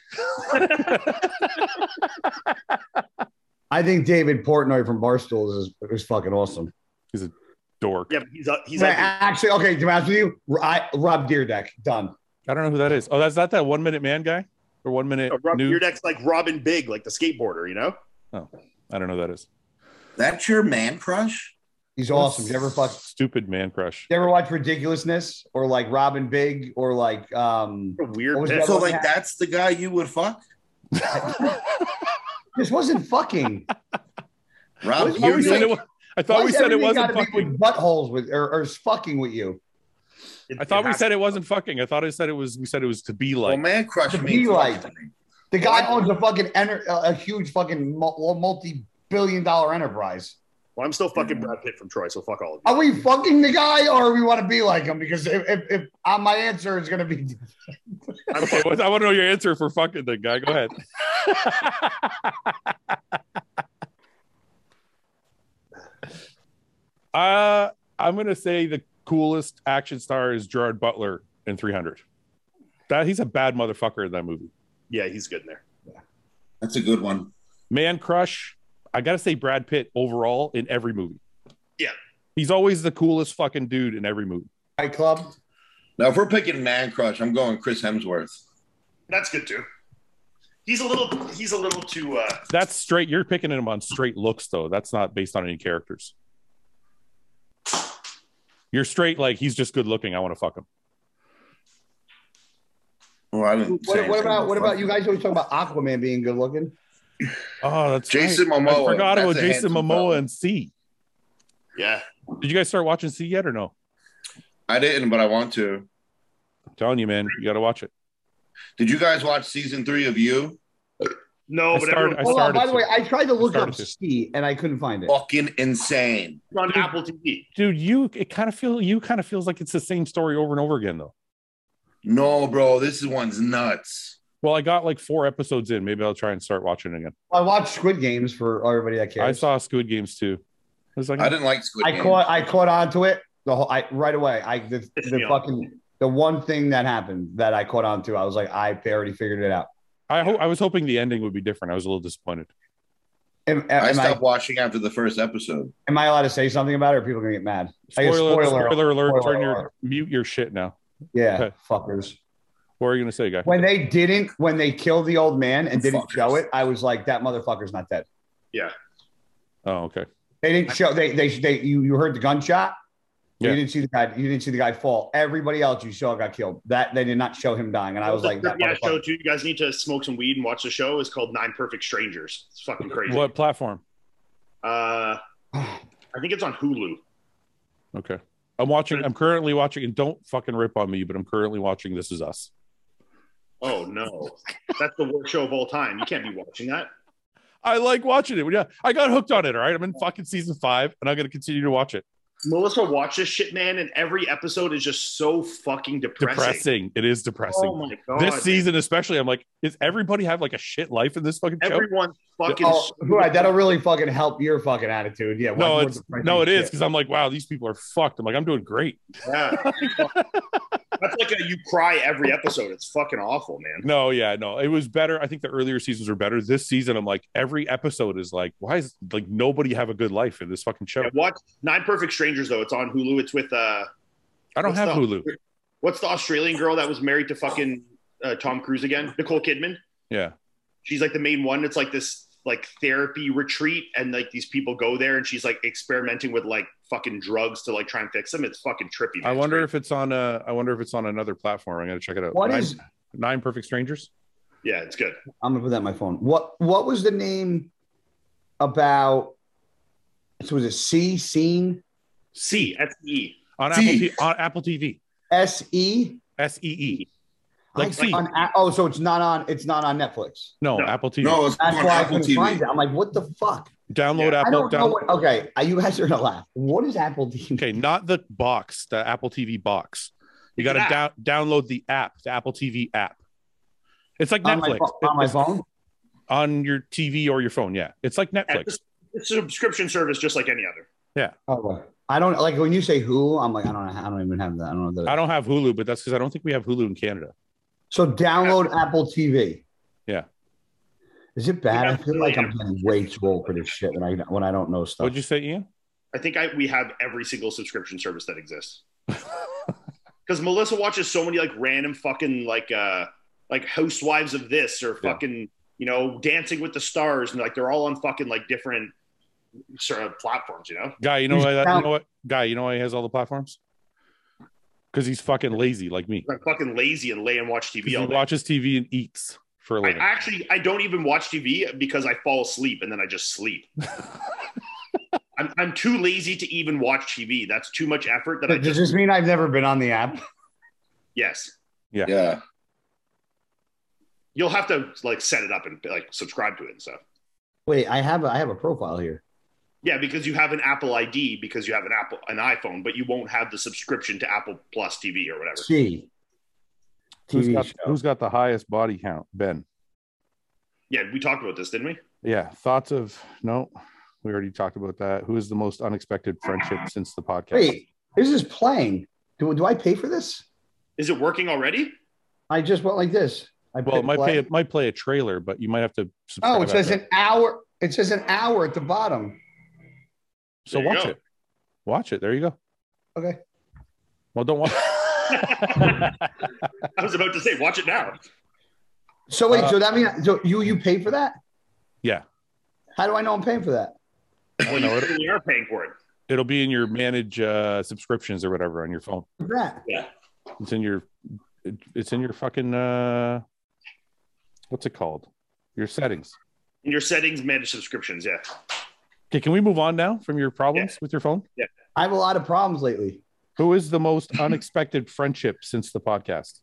I think David Portnoy from Barstool is is fucking awesome. Dork. Yeah, but he's uh, he's Man, ugly. actually, okay, to be honest with you, I, Rob Deerdeck, done. I don't know who that is. Oh, that's not that one minute man guy or one minute Uh, Rob new. Beardek's like Robin Big, like the skateboarder, you know? I don't know who that is. That's your man crush? He's awesome. You ever fuck? Stupid man crush. You ever watch Ridiculousness or like Robin Big or like um? A weird What was pick. that So one? like that's the guy you would fuck? This wasn't fucking. Rob I thought we Hughes? said it, wa- I thought Why we does said it everything wasn't gotta be fucking. with buttholes with or, or fucking with you. It- I thought it we has said to- it wasn't fucking. I thought I said it was. We said it was to be Well, like. man crush To means be like- fuck to me. The guy owns a fucking enter, a huge fucking mul- multi-billion dollar enterprise. Well, I'm still fucking Brad Pitt from Troy, so fuck all of you. Are we fucking the guy or we want to be like him? Because if, if, if uh, my answer is going to be I'm Okay, well, I want to know your answer for fucking the guy. Go ahead. uh, I'm gonna say the coolest action star is Gerard Butler in three hundred. That he's a bad motherfucker in that movie. Yeah, he's good in there. That's a good one. Man crush. I gotta say Brad Pitt overall in every movie. Yeah. He's always the coolest fucking dude in every movie. Fight Club. Now, if we're picking man crush, I'm going Chris Hemsworth. That's good too. He's a little he's a little too uh That's straight. You're picking him on straight looks, though. That's not based on any characters. You're straight, like he's just good looking. I want to fuck him. Well, I didn't say What, what anything about what about fuck you guys always talk about Aquaman being good looking? Oh, that's Jason right. Momoa. I forgot That's about a Jason handsome Momoa fella. and C. yeah. Did you guys start watching C yet or no? I didn't, but I want to. I'm telling you, man, you got to watch it. Did you guys watch season three of You? No, I but started- everyone, I Hold on, by the to. way, I tried to look started up to. C and I couldn't find it. Fucking insane. it's on Apple T V. Dude, you it kind of feel you kind of feels like it's the same story over and over again, though. No, bro, this one's nuts. Well, I got like four episodes in. Maybe I'll try and start watching it again. I watched Squid Games for everybody that cares. I saw Squid Games too. was like, I didn't like Squid I Game. caught I caught on to it the whole I right away. I the, the fucking the one thing that happened that I caught on to, I was like, I already figured it out. I hope I was hoping the ending would be different. I was a little disappointed. Am, I am stopped I, watching after the first episode. am I allowed to say something about it, or are people gonna get mad? I guess Spoiler, spoiler, alert! spoiler Turn your alert. mute your shit now. Yeah, Okay. fuckers. What are you gonna say, guy? When they didn't, when they killed the old man and didn't Fuckers. show it, I was like, that motherfucker's not dead. Yeah. Oh, okay. They didn't show. They they they you you heard the gunshot. Yeah. You didn't see the guy. You didn't see the guy fall. Everybody else you saw got killed. That they did not show him dying, and I was like, that yeah, show motherfucker. too. You guys need to smoke some weed and watch the show. It's called Nine Perfect Strangers. It's fucking crazy. What platform? Uh, I think it's on Hulu. Okay. I'm watching. I'm currently watching, and don't fucking rip on me, but I'm currently watching This Is Us. Oh no, that's the worst show of all time. You can't be watching that. I like watching it. Yeah, I got hooked on it. All right, I'm in fucking season five, and I'm gonna continue to watch it. Melissa watched this shit, man, and every episode is just so fucking depressing. Depressing. It is depressing. Oh my god. This season, especially, I'm like, does everybody have like a shit life in this fucking show? Everyone's fucking. Oh, right. That'll really fucking help your fucking attitude. Yeah. No, watch it's more depressing no, it is shit. because I'm like, wow, these people are fucked. I'm like, I'm doing great. Yeah. That's like a you cry every episode. It's fucking awful, man. No, yeah, no, it was better. I think the earlier seasons were better. This season, I'm like, every episode is like, why is like nobody have a good life in this fucking show? Yeah, watch Nine Perfect Strangers though. It's on Hulu. It's with uh. I don't what's have the- Hulu. What's the Australian girl that was married to fucking uh, Tom Cruise again? Nicole Kidman. Yeah, She's like the main one. It's like this like therapy retreat, and like these people go there, and she's like experimenting with like fucking drugs to like try and fix them. It's fucking trippy. I man. wonder It's if it's on a. I wonder if it's on another platform. I'm gonna check it out. What Nine, is- Nine Perfect Strangers? great. Yeah, it's good. I'm gonna put that in my phone. What What was the name about? So was it C Scene C S E. On See. Apple T- on Apple T V. S E? S E E. Like Like C. on, oh, so it's not on. It's not on Netflix. No, No. Apple T V. No, it's That's on why I Apple couldn't T V. find it. I'm like, what the fuck? Download Yeah. I Apple. don't know Down, what. Okay, uh, you guys are gonna laugh. What is Apple T V? okay, not the box, the Apple T V box. You got to It's an down, download the app, the Apple T V app. It's like On my, Netflix pho- on my It's phone. on your T V or your phone. Yeah, it's like Yeah, Netflix. It's it's a subscription service just like any other. Oh, I don't like when you say Hulu. I'm like, I don't know. I don't even have that. I don't know that. I don't have Hulu, but that's because I don't think we have Hulu in Canada. So download Apple T V. Yeah. Is it bad? Yeah, I feel like yeah. I'm getting way too old for this shit when I when I don't know stuff. What'd you say, Ian? I think I we have every single subscription service that exists. Because Melissa watches so many like random fucking like uh like Housewives of this or Yeah. fucking you know Dancing with the Stars and like they're all on fucking like different sort of platforms, you know. Guy, you know He's why that, down- you know what? Guy, you know why he has all the platforms? Because he's fucking lazy like me. I'm fucking lazy and lay and watch T V He all day. watches T V and eats for a I living. actually I don't even watch T V because I fall asleep and then I just sleep. I'm I'm too lazy to even watch T V. That's too much effort that I Does just this mean I've never been on the app? yes. Yeah. You'll have to like set it up and like subscribe to it and stuff. Wait, I have a, I have a profile here. Yeah, because you have an Apple I D because you have an Apple an iPhone, but you won't have the subscription to Apple Plus T V or whatever. C. Who's T V got, show. who's got the highest body count? Ben. Yeah, we talked about this, didn't we? Yeah. Thoughts of no. We already talked about that. Who is the most unexpected friendship since the podcast? Wait, this is playing. Do, do I pay for this? Is it working already? I just went like this. I Well, it hit might play. play it might play a trailer, but you might have to subscribe. Oh, it says after. an hour. It says an hour at the bottom. So There you watch go. it. Watch it. There you go. Okay. Well, don't watch. I was about to say, watch it now. So wait, Uh, so that means so you you pay for that? Yeah. How do I know I'm paying for that? Well, know you it. really are paying for it. It'll be in your manage uh, subscriptions or whatever on your phone. What's that? Yeah. It's in your. It, it's in your fucking. Uh, what's it called? Your settings. In your settings, manage subscriptions. Yeah. Okay, can we move on now from your problems with your phone? I have a lot of problems lately. Who is the most unexpected friendship since the podcast?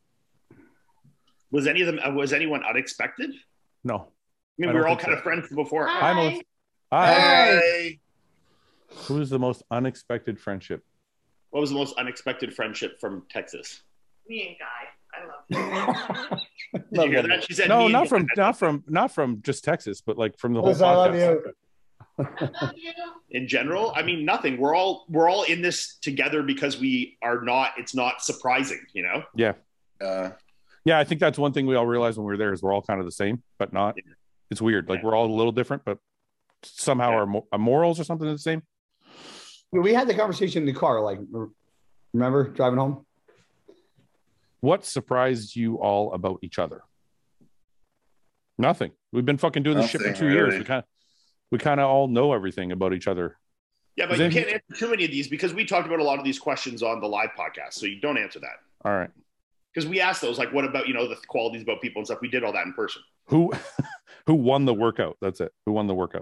Was any of them? uh, Was anyone unexpected? No. I mean, I we were don't all think kind so. of friends before. Hi, Melissa. Hi. Hey. Who is the most unexpected friendship? What was the most unexpected friendship from Texas? Me and Guy. I love you. Did you hear that? She said, No, me and not Guy. from not from not from just Texas, but like from the whole Liz, I love podcast. you. In general, I mean, nothing. We're all we're all in this together because we are not. It's not surprising, you know. Yeah, Uh, yeah. I think that's one thing we all realized when we were there is we're all kind of the same, but not. Yeah. It's weird. Like Yeah. we're all a little different, but somehow Yeah. our, mo- our morals or something are the same. We had the conversation in the car. Like, remember driving home? What surprised you all about each other? Nothing. We've been fucking doing this shit for Nothing, two years. really. We kind of, we kind of all know everything about each other. Yeah, but Is you there- can't answer too many of these because we talked about a lot of these questions on the live podcast. So you don't answer that All right. because we asked those like, what about you know the qualities about people and stuff. We did all that in person. Who, who won the workout? That's it. Who won the workout?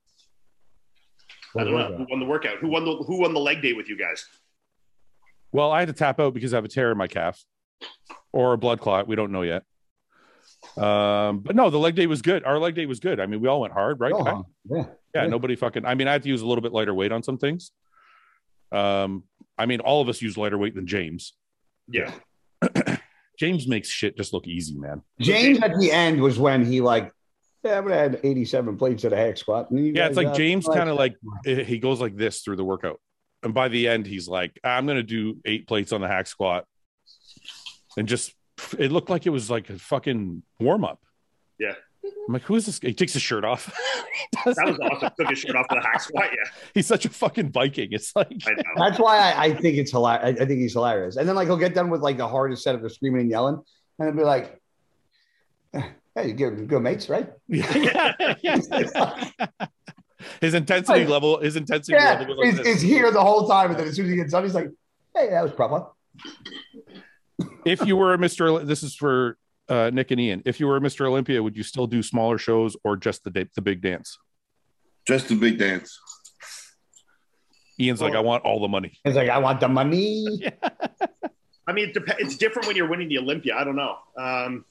I don't know who won the workout. Who won the who won the leg day with you guys? Well, I had to tap out because I have a tear in my calf or a blood clot. We don't know yet. Um, but no, the leg day was good. Our leg day was good. I mean, we all went hard, right? Oh, Kai? huh. Yeah. Yeah, Yeah. nobody fucking. I mean, I had to use a little bit lighter weight on some things. Um, I mean, all of us use lighter weight than James. Yeah, James makes shit just look easy, man. James at the end was when he like, yeah, but I had eighty-seven plates at a hack squat. And you Yeah, it's guys, like uh, James kind of like he goes like this through the workout, and by the end, he's like, "I'm gonna do eight plates on the hack squat," and just it looked like it was like a fucking warm up. Yeah. I'm like, who is this guy? He takes his shirt off. that was awesome. Took his shirt off for the hack squat. Yeah, He's such a fucking Viking. It's like, I know. That's why I, I think it's hilarious. I, I think he's hilarious. And then like he'll get done with like the hardest set of the screaming and yelling, and it'll be like, "Hey, you good, good mates, right?" yeah, yeah. His intensity level, his intensity Yeah, level goes like is, this. is here the whole time, and then as soon as he gets done, he's like, "Hey, that was proper." If you were a Mister Oli- this is for uh, Nick and Ian. If you were a Mister Olympia, would you still do smaller shows or just the da- the big dance? just a big dance. Ian's like, I want all the money. He's like, "I want the money." I mean, it dep- it's different when you're winning the Olympia. I don't know. Um,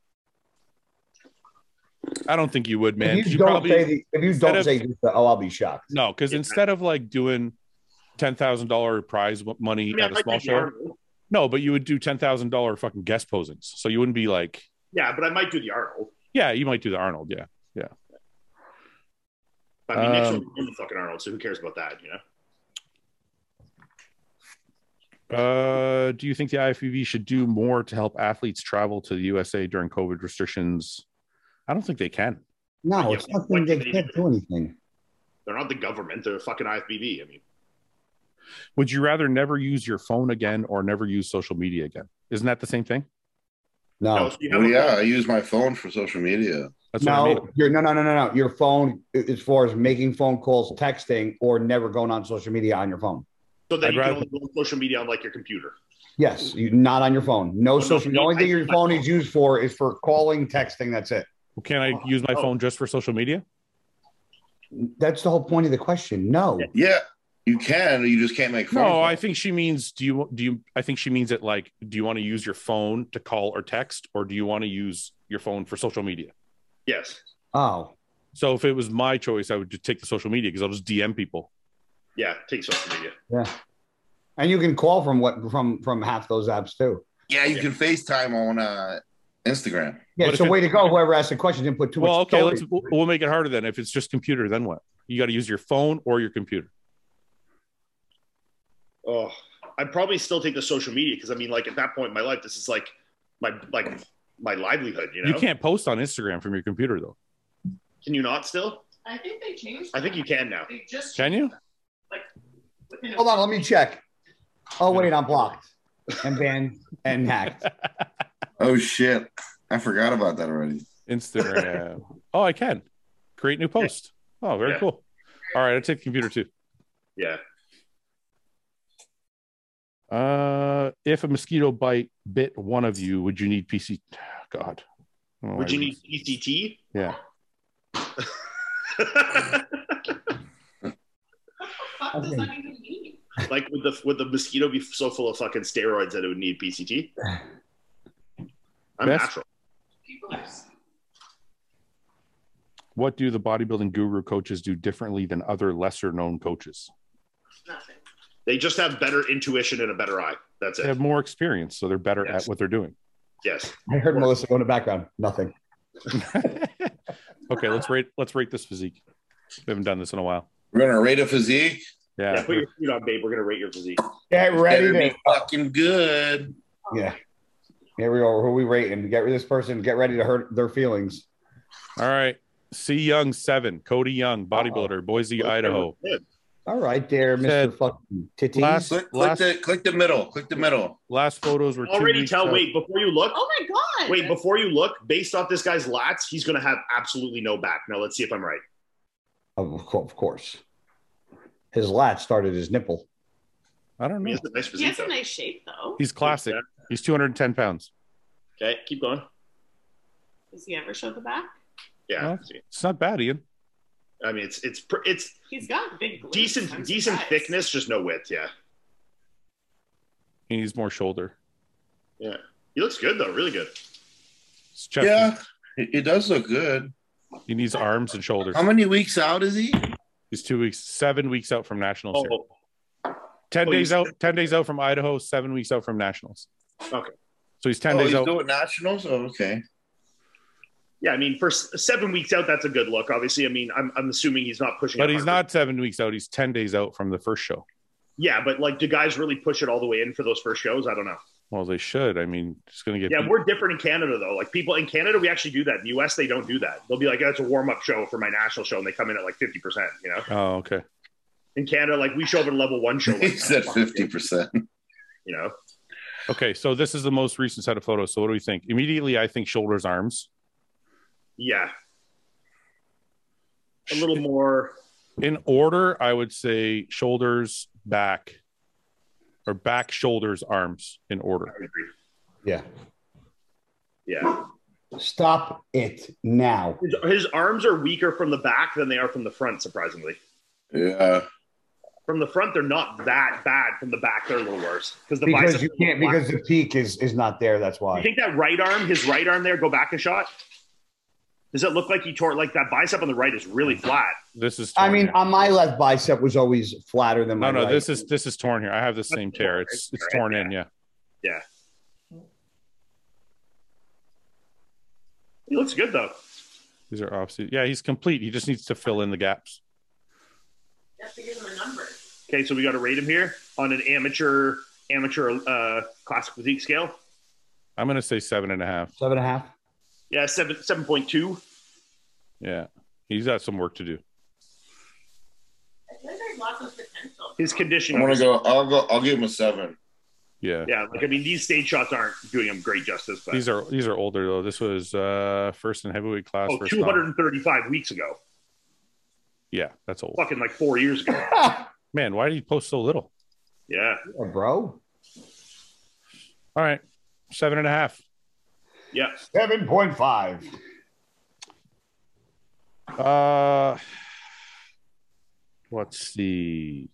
I don't think you would, man. If 'Cause you, you don't probably say the, if you instead don't of- say, just the, "Oh, I'll be shocked." no, because Yeah. instead of like doing ten thousand dollar prize w- money I mean, I at a might small do the show, Arnold. no, but you would do ten thousand dollar fucking guest posings. So you wouldn't be like, Yeah, but I might do the Arnold. yeah, you might do the Arnold, yeah. I mean, Nick's Um, already won the fucking Arnold, so who cares about that? You know. Uh, do you think the I F B B should do more to help athletes travel to the U S A during COVID restrictions? I don't think they can. No, Yeah, it's why nothing. They can't they can't do do anything. They're not the government. They're fucking I F B B. I mean, Would you rather never use your phone again or never use social media again? Isn't that the same thing? No, no, so you have Well, a yeah, phone. I use my phone for social media. That's what I mean. no, you're no, no, no, no, no. Your phone, as far as making phone calls, texting, or never going on social media on your phone. So then I'd you rather- can only go on social media on like your computer. Yes, you, not on your phone. No no, social. The no, only I thing use your my phone phone. is used for is for calling, texting. That's it. Well, can I use my Oh. phone just for social media? That's the whole point of the question. No. Yeah, you can. You just can't make phone No, calls. I think she means do you do you I think she means it like do you want to use your phone to call or text or do you want to use your phone for social media? Yes. Oh, So if it was my choice, I would just take the social media because I'll just D M people. Yeah. Take social media. yeah. And you can call from what from from half those apps too. Yeah, you Yeah. can FaceTime on uh, Instagram. Yeah. What if So it- way to go. Whoever asked the question didn't put too Well, much. okay, story. let's we'll, we'll make it harder then. If it's just computer, then what? You got to use your phone or your computer. Oh, I'd probably still take the social media because I mean, like at that point in my life, this is like my like my livelihood. You know. You can't post on Instagram from your computer though. Can you not still? I think they changed. I think you can now. They just Can you? like within a- Hold on. Let me check. Oh wait, I'm blocked and banned and hacked. Oh shit, I forgot about that already. Instagram. Oh, I can create new post. Oh, very Yeah. cool. All right, I take the computer too. Yeah. Uh, if a mosquito bite bit one of you, would you need P C? God, Oh, Would I you was- need E C T? Yeah, What does that even mean? Like would the would the mosquito be so full of fucking steroids that it would need P C T? I'm Best- natural. People are s- what do the bodybuilding guru coaches do differently than other lesser known coaches? nothing. They just have better intuition and a better eye. That's They it. have more experience, so they're better Yes. at what they're doing. Yes. I heard Melissa go in the background. Nothing. Okay, let's rate let's rate this physique. We haven't done this in a while. We're gonna rate a physique. Yeah. Yeah, put your feet on, babe. We're gonna rate your physique. Get ready Better to be fucking good. Yeah. Here we go. Who are we rating? Get rid of this person. Get ready to hurt their feelings. All right. C Young seven. Cody Young, bodybuilder, Boise, Idaho. All right, there, Mister Said fucking titties. last- Click, click Last- the click the middle. Click the middle. Last photos were two Already weeks tell. out. Wait, before you look. Oh my god. Wait, before you look, based off this guy's lats, he's gonna have absolutely no back. Now let's see if I'm right. Of co- of course. His lat started his nipple. I don't I mean, know. it's a nice He physique. has a Though. nice shape though. He's classic. He's two hundred ten pounds. Okay, keep going. Does he ever show the back? Yeah, Well, it's not bad, Ian. I mean it's it's pr- it's He's got big glutes. decent I'm decent surprised. thickness, just no width. Yeah, He needs more shoulder. yeah. He looks good though, really good. His chest Yeah, is- it, it does look good. he needs arms and shoulders. How many weeks out is he? He's two weeks, seven weeks out from nationals. Here. Oh, Ten oh, days he's- out, ten days out from Idaho, seven weeks out from nationals. okay. So he's ten oh, days he's out. doing nationals. Oh, okay. Yeah, I mean, for s- seven weeks out, that's a good look. Obviously, I mean, I'm, I'm assuming he's not pushing. But it he's hard. not seven weeks out. He's ten days out from the first show. Yeah, but like, do guys really push it all the way in for those first shows? I don't know. Well, they should. I mean, it's going to get. Yeah, beat. we're different in Canada though. Like people in Canada, we actually do that. In the U S, they don't do that. They'll be like, "That's a warm up show for my national show," and they come in at like fifty percent. You know, Oh, okay. in Canada, like we show up at a level one show. He Like, said fifty percent. You know, Okay. So this is the most recent set of photos. So what do we think? Immediately, I think shoulders, arms. yeah, a little more. In order, I would say shoulders, back, or back, shoulders, arms in order. I agree. Yeah. Yeah, Stop it now. his, his arms are weaker from the back than they are from the front. Surprisingly, Yeah. from the front, they're not that bad. From the back, they're a little worse because the Because biceps you are a can't little because the peak is is not there. That's You why. think that right arm, his right arm there, go back a shot? Does it look like he tore like that bicep on the right is really flat? This is. I torn mean, here. on my left bicep was always flatter than my no, no. right. This is this is torn here. I have the same tear. It's it's Right, torn yeah. in. Yeah. Yeah. He looks good though. These are opposite. Yeah, he's complete. He just needs to fill in the gaps. You have to give him a number. Okay, so we got to rate him here on an amateur amateur uh, classic physique scale. I'm going to say seven and a half. seven and a half. Yeah, seven seven point two. Yeah, he's got some work to do. I feel like there's lots of potential. His I'm conditioning. gonna go. I'll go. I'll give him a seven. Yeah. Yeah, like I mean, these stage shots aren't doing him great justice. But These are these are older though. This was uh first in heavyweight class. oh, first two hundred thirty-five weeks ago, Yeah, that's old. fucking like four years ago. Man, why did you post so little? Yeah, Yeah, bro. All right, seven and a half. yeah. Seven point five. Uh, let's see.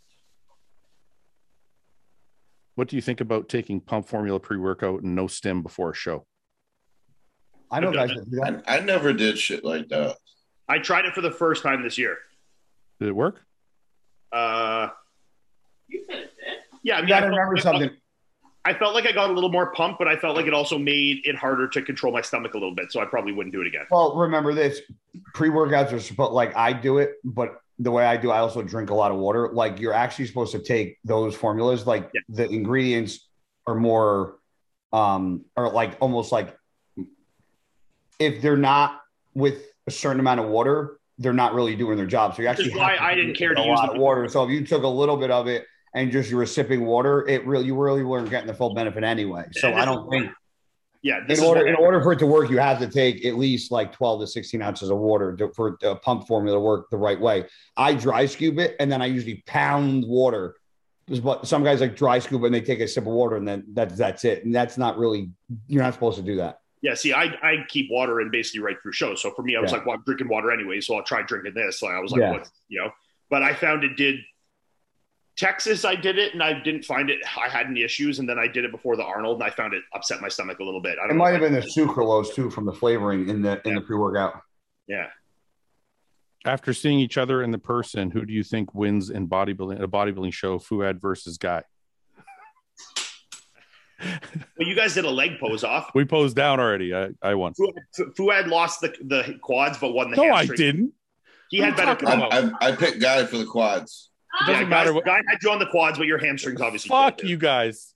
What do you think about taking pump formula pre-workout and no stim before a show? I know guys that do that. I, I never did shit like that. I tried it for the first time this year. Did it work? Uh, You said it did. yeah, I You mean, gotta I felt, remember something. I felt like I got a little more pumped, but I felt like it also made it harder to control my stomach a little bit. So I probably wouldn't do it again. Well, remember this: pre-workouts are supposed like I do it, but the way I do, I also drink a lot of water. Like you're actually supposed to take those formulas. Like Yeah. the ingredients are more, um, are like almost like if they're not with a certain amount of water, they're not really doing their job. So you Which is actually why have to I didn't drink care to a use lot them. of water. So if you took a little bit of it and just you were sipping water, it really you really weren't getting the full benefit anyway. So And I this don't is- think. Yeah, this In is order, what in I- order for it to work, you have to take at least like twelve to sixteen ounces of water to, for the pump formula to work the right way. I dry scoop it and then I usually pound water. Just what some guys like dry scoop and they take a sip of water and then that's that's it. And that's not really you're not supposed to do that. Yeah, see, I I keep water in basically right through shows. So for me, I was Yeah. like, well, I'm drinking water anyway, so I'll try drinking this. So I was like, Yeah. what, you know? But I found it did. Texas, I did it, and I didn't find it. I had any issues, and then I did it before the Arnold, and I found it upset my stomach a little bit. I It don't know might if have I- been the sucralose too from the flavoring in the in Yeah. the pre-workout. Yeah, After seeing each other in the person, who do you think wins in bodybuilding a bodybuilding show? Fuad versus Guy. well, you guys did a leg pose off. We posed down already. I, I won. Fuad, Fuad lost the the quads, but won the No, I hamstring. didn't. He had better. talking about? I, I, I picked Guy for the quads. It doesn't Yeah, matter guys, what. guy had you on the quads, but your hamstrings obviously. Fuck killed you guys.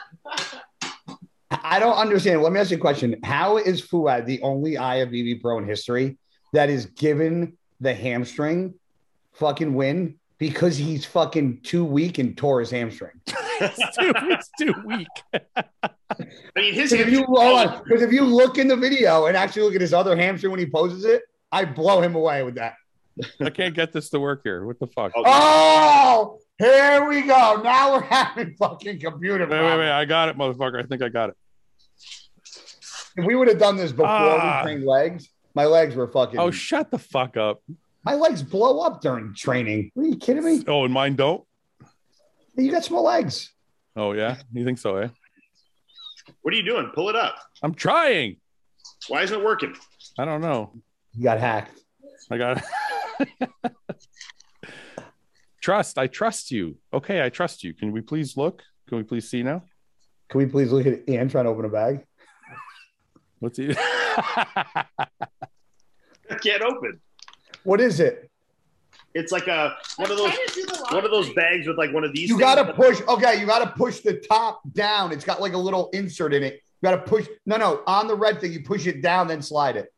I don't understand. Let me ask you a question. How is Fuad the only I F B B pro in history that is given the hamstring fucking win because he's fucking too weak and tore his hamstring? It's too, it's too weak. I mean, his Because if, you, hamstring. hold on, 'cause if you look in the video and actually look at his other hamstring when he poses it, I blow him away with that. I can't get this to work here. What the fuck? Oh, Oh, here we go. Now we're having fucking computer Wait, wait, problems. wait. I got it, motherfucker. I think I got it. If we would have done this before Ah. we trained legs, my legs were fucking. Oh, shut the fuck up. my legs blow up during training. Are you kidding me? Oh, and mine don't? You got small legs. Oh, yeah? You think so, eh? What are you doing? Pull it up. I'm trying. Why isn't it working? I don't know. You got hacked. I got it. Trust. I trust you. Okay, I trust you. Can we please look? Can we please see now? Can we please look at Ian trying to open a bag? What's he? I can't open. What is it? It's like a one of I'm those trying to do the one of those laundry. bags with like one of these. You things. got to push. Okay, you got to push the top down. It's got like a little insert in it. You got to push. No, no, on the red thing, you push it down, then slide it.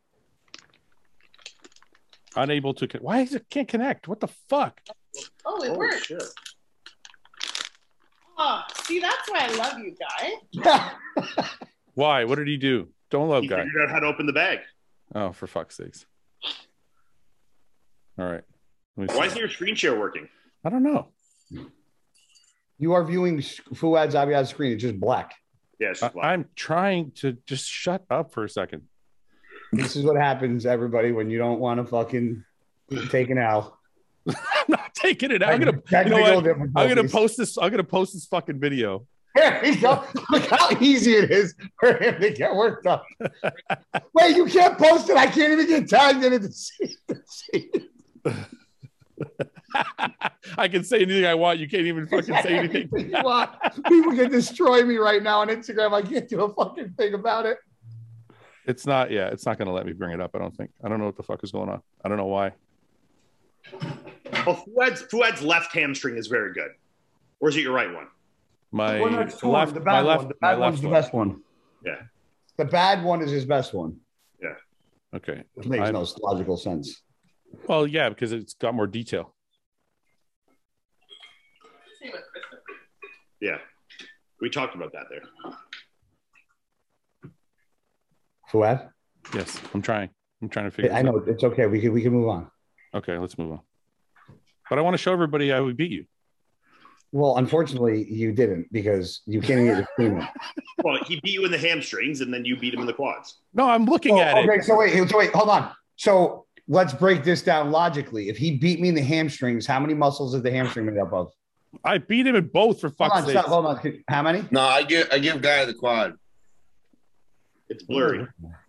Unable to. Con- Why is it can't connect? What the fuck? Oh, it Oh, worked. shit. Oh, see, that's why I love you, Guy. Why? What did he do? Don't love He guy. figured out how to open the bag. Oh, for fuck's sakes. All right. Let me Why see. isn't your screen share working? I don't know. You are viewing Fuad's Abiyad's screen. It's just black. Yeah, it's I- just black. I'm trying to just shut up for a second. This is what happens, everybody, when you don't want to fucking take an L. I'm not taking it out. I'm gonna, you know Technical what? I'm difficulties. gonna post this. I'm gonna post this fucking video. There we go. Look how easy it is for him to get worked up. Wait, you can't post it. I can't even get tagged in it to see. To see. I can say anything I want. You can't even fucking say anything. You want. People can destroy me right now on Instagram. I can't do a fucking thing about it. It's not. Yeah, it's not gonna let me bring it up. I don't think. I don't know what the fuck is going on. I don't know why. Oh, Fuad's, Fuad's left hamstring is very good. Or is it your right one? My One next to one, left. the My bad left. one. The My bad left one's the one. best one. Yeah. The bad one is his best one. Okay. Which makes I'm- no logical sense. Well, yeah, because it's got more detail. Same with Kristen. Yeah. We talked about that there. Fuad? Yes, I'm trying. I'm trying to figure. I this know it's okay. We can we can move on. out. Okay, let's move on. But I want to show everybody how we beat you. Well, unfortunately, you didn't because you can't even get the screen. Well, he beat you in the hamstrings, and then you beat him in the quads. No, I'm looking Oh, at okay, it. so wait, so wait, hold on. So let's break this down logically. If he beat me in the hamstrings, how many muscles is the hamstring made up of? I beat him in both for Hold fuck's on, sake. stop, hold on. How many? No, I give I give Guy the quad. It's blurry.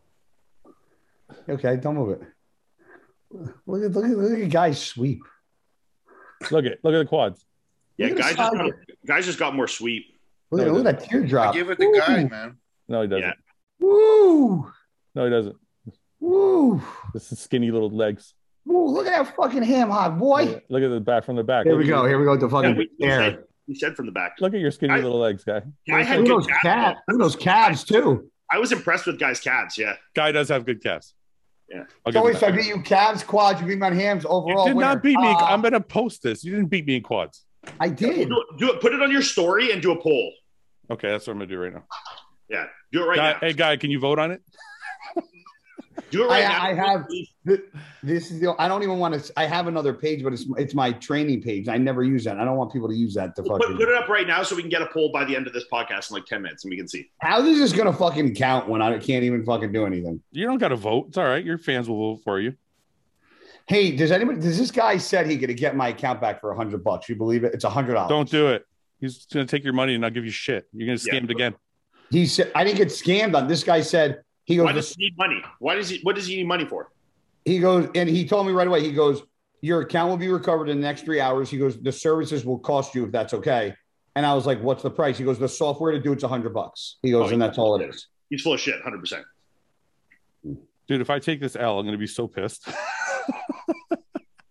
Okay, don't move it. Look at look at, look at guys sweep. Look at look at the quads. Yeah, Look at guys the just, size. got, guys just got more sweep. Look, at, No, look at that teardrop. I give it to Guy, Woo. man. No, he doesn't. Yeah. Woo! No, he doesn't. Woo! This is skinny little legs. Woo! Look at that fucking ham hock, boy. Look at the back from the back. Here Look we at go. your- Here we go with the Yeah, fucking we, we, air. said, we said from the back. Look at your skinny I- little legs, guy. I had Look at good those calves. calves. Look at those calves too. I was impressed with guys' calves. Yeah. Guy does have good calves. Yeah. I'll So give him wait, so I that. beat you calves, quads, you beat me on hams, You overall. did winner. not beat me. Ah, I'm gonna post this. You didn't beat me in quads. I did. Do, it- do it. Put it on your story and do a poll. Okay, that's what I'm gonna do right now. Yeah. Do it right Guy, now. hey, guy, can you vote on it? Do it right I- now. I have- Th- This is the. I don't even want to. I have another page, but it's it's my training page. I never use that. I don't want people to use that to Put, fucking. put it up right now so we can get a poll by the end of this podcast in like ten minutes and we can see. How is this gonna fucking count when I can't even fucking do anything? You don't got to vote. It's all right. Your fans will vote for you. Hey, does anybody? Does this guy said he gonna get my account back for a hundred bucks? You believe it? It's a hundred dollars. Don't do it. He's gonna take your money and not give you shit. You're gonna scam Yeah. it again. He said I didn't get scammed on. This guy said he Why goes. does he need money? Why does he? What does he need money for? He goes, and he told me right away. He goes, your account will be recovered in the next three hours. He goes, the services will cost you if that's okay. And I was like, what's the price? He goes, the software to do it's a hundred bucks. He goes, Oh, and that's all it is. He's full of shit. Hundred percent. Dude, if I take this L, I'm gonna be so pissed.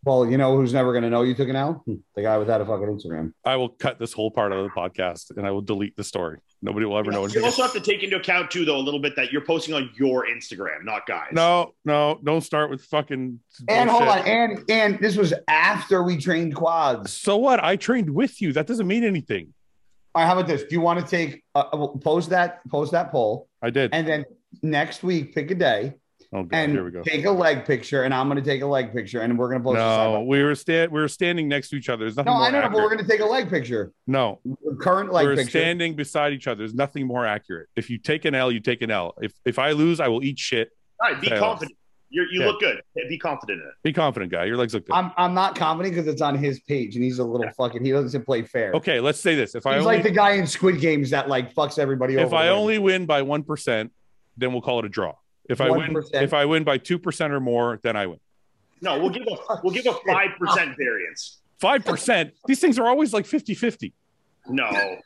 Paul, you know who's never going to know you took an L? The guy without a fucking Instagram. I will cut this whole part of the podcast and I will delete the story. Nobody will ever know. You also have to take into account too, though, a little bit that you're posting on your Instagram, not guys. No, no, don't start with fucking. And bullshit. hold on, and and this was after we trained quads. So what? I trained with you. That doesn't mean anything. All right, how about this? Do you want to take uh, post that post that poll, I did. and then next week pick a day Oh God, here we and go. take a leg picture, and I'm going to take a leg picture, and we're going to post. it side No, by- we were stand we were standing next to each other. There's nothing no, more I know, accurate. but we're going to take a leg picture. No, Current leg we're picture. standing beside each other. There's nothing more accurate. If you take an L, you take an L. If if I lose, I will eat shit. All right, be Yeah. confident. You're, you Yeah. look good. Be confident in it. Be confident, guy. Your legs look good. I'm I'm not confident because it's on his page, and he's a little fucking. He doesn't play fair. Okay, let's say this. If I He's only like the guy in Squid Games that like fucks everybody over. if I only win by one percent, then we'll call it a draw. If I win, one percent. if I win by two percent or more, then I win. No, we'll give a we'll give a five percent variance. Five percent. These things are always like fifty-fifty. No, it,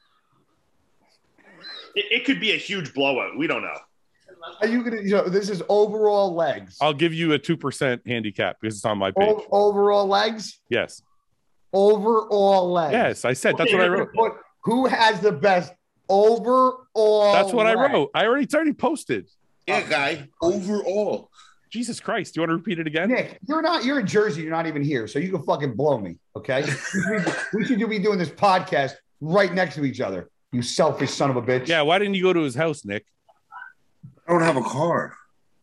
it could be a huge blowout. We don't know. Are you gonna? You know, this is overall legs. I'll give you a two percent handicap because it's on my page. O- overall legs. Yes, Overall legs. yes, I said that's Okay, what I you're wrote. Put, who has the best overall? That's what I leg? wrote. I already it's already posted. Yeah, guy. Overall. Jesus Christ! Do you want to repeat it again? Nick, you're not. You're in Jersey. You're not even here, so you can fucking blow me. Okay. we should- we should be doing this podcast right next to each other. You selfish son of a bitch. Yeah. Why didn't you go to his house, Nick? I don't have a car.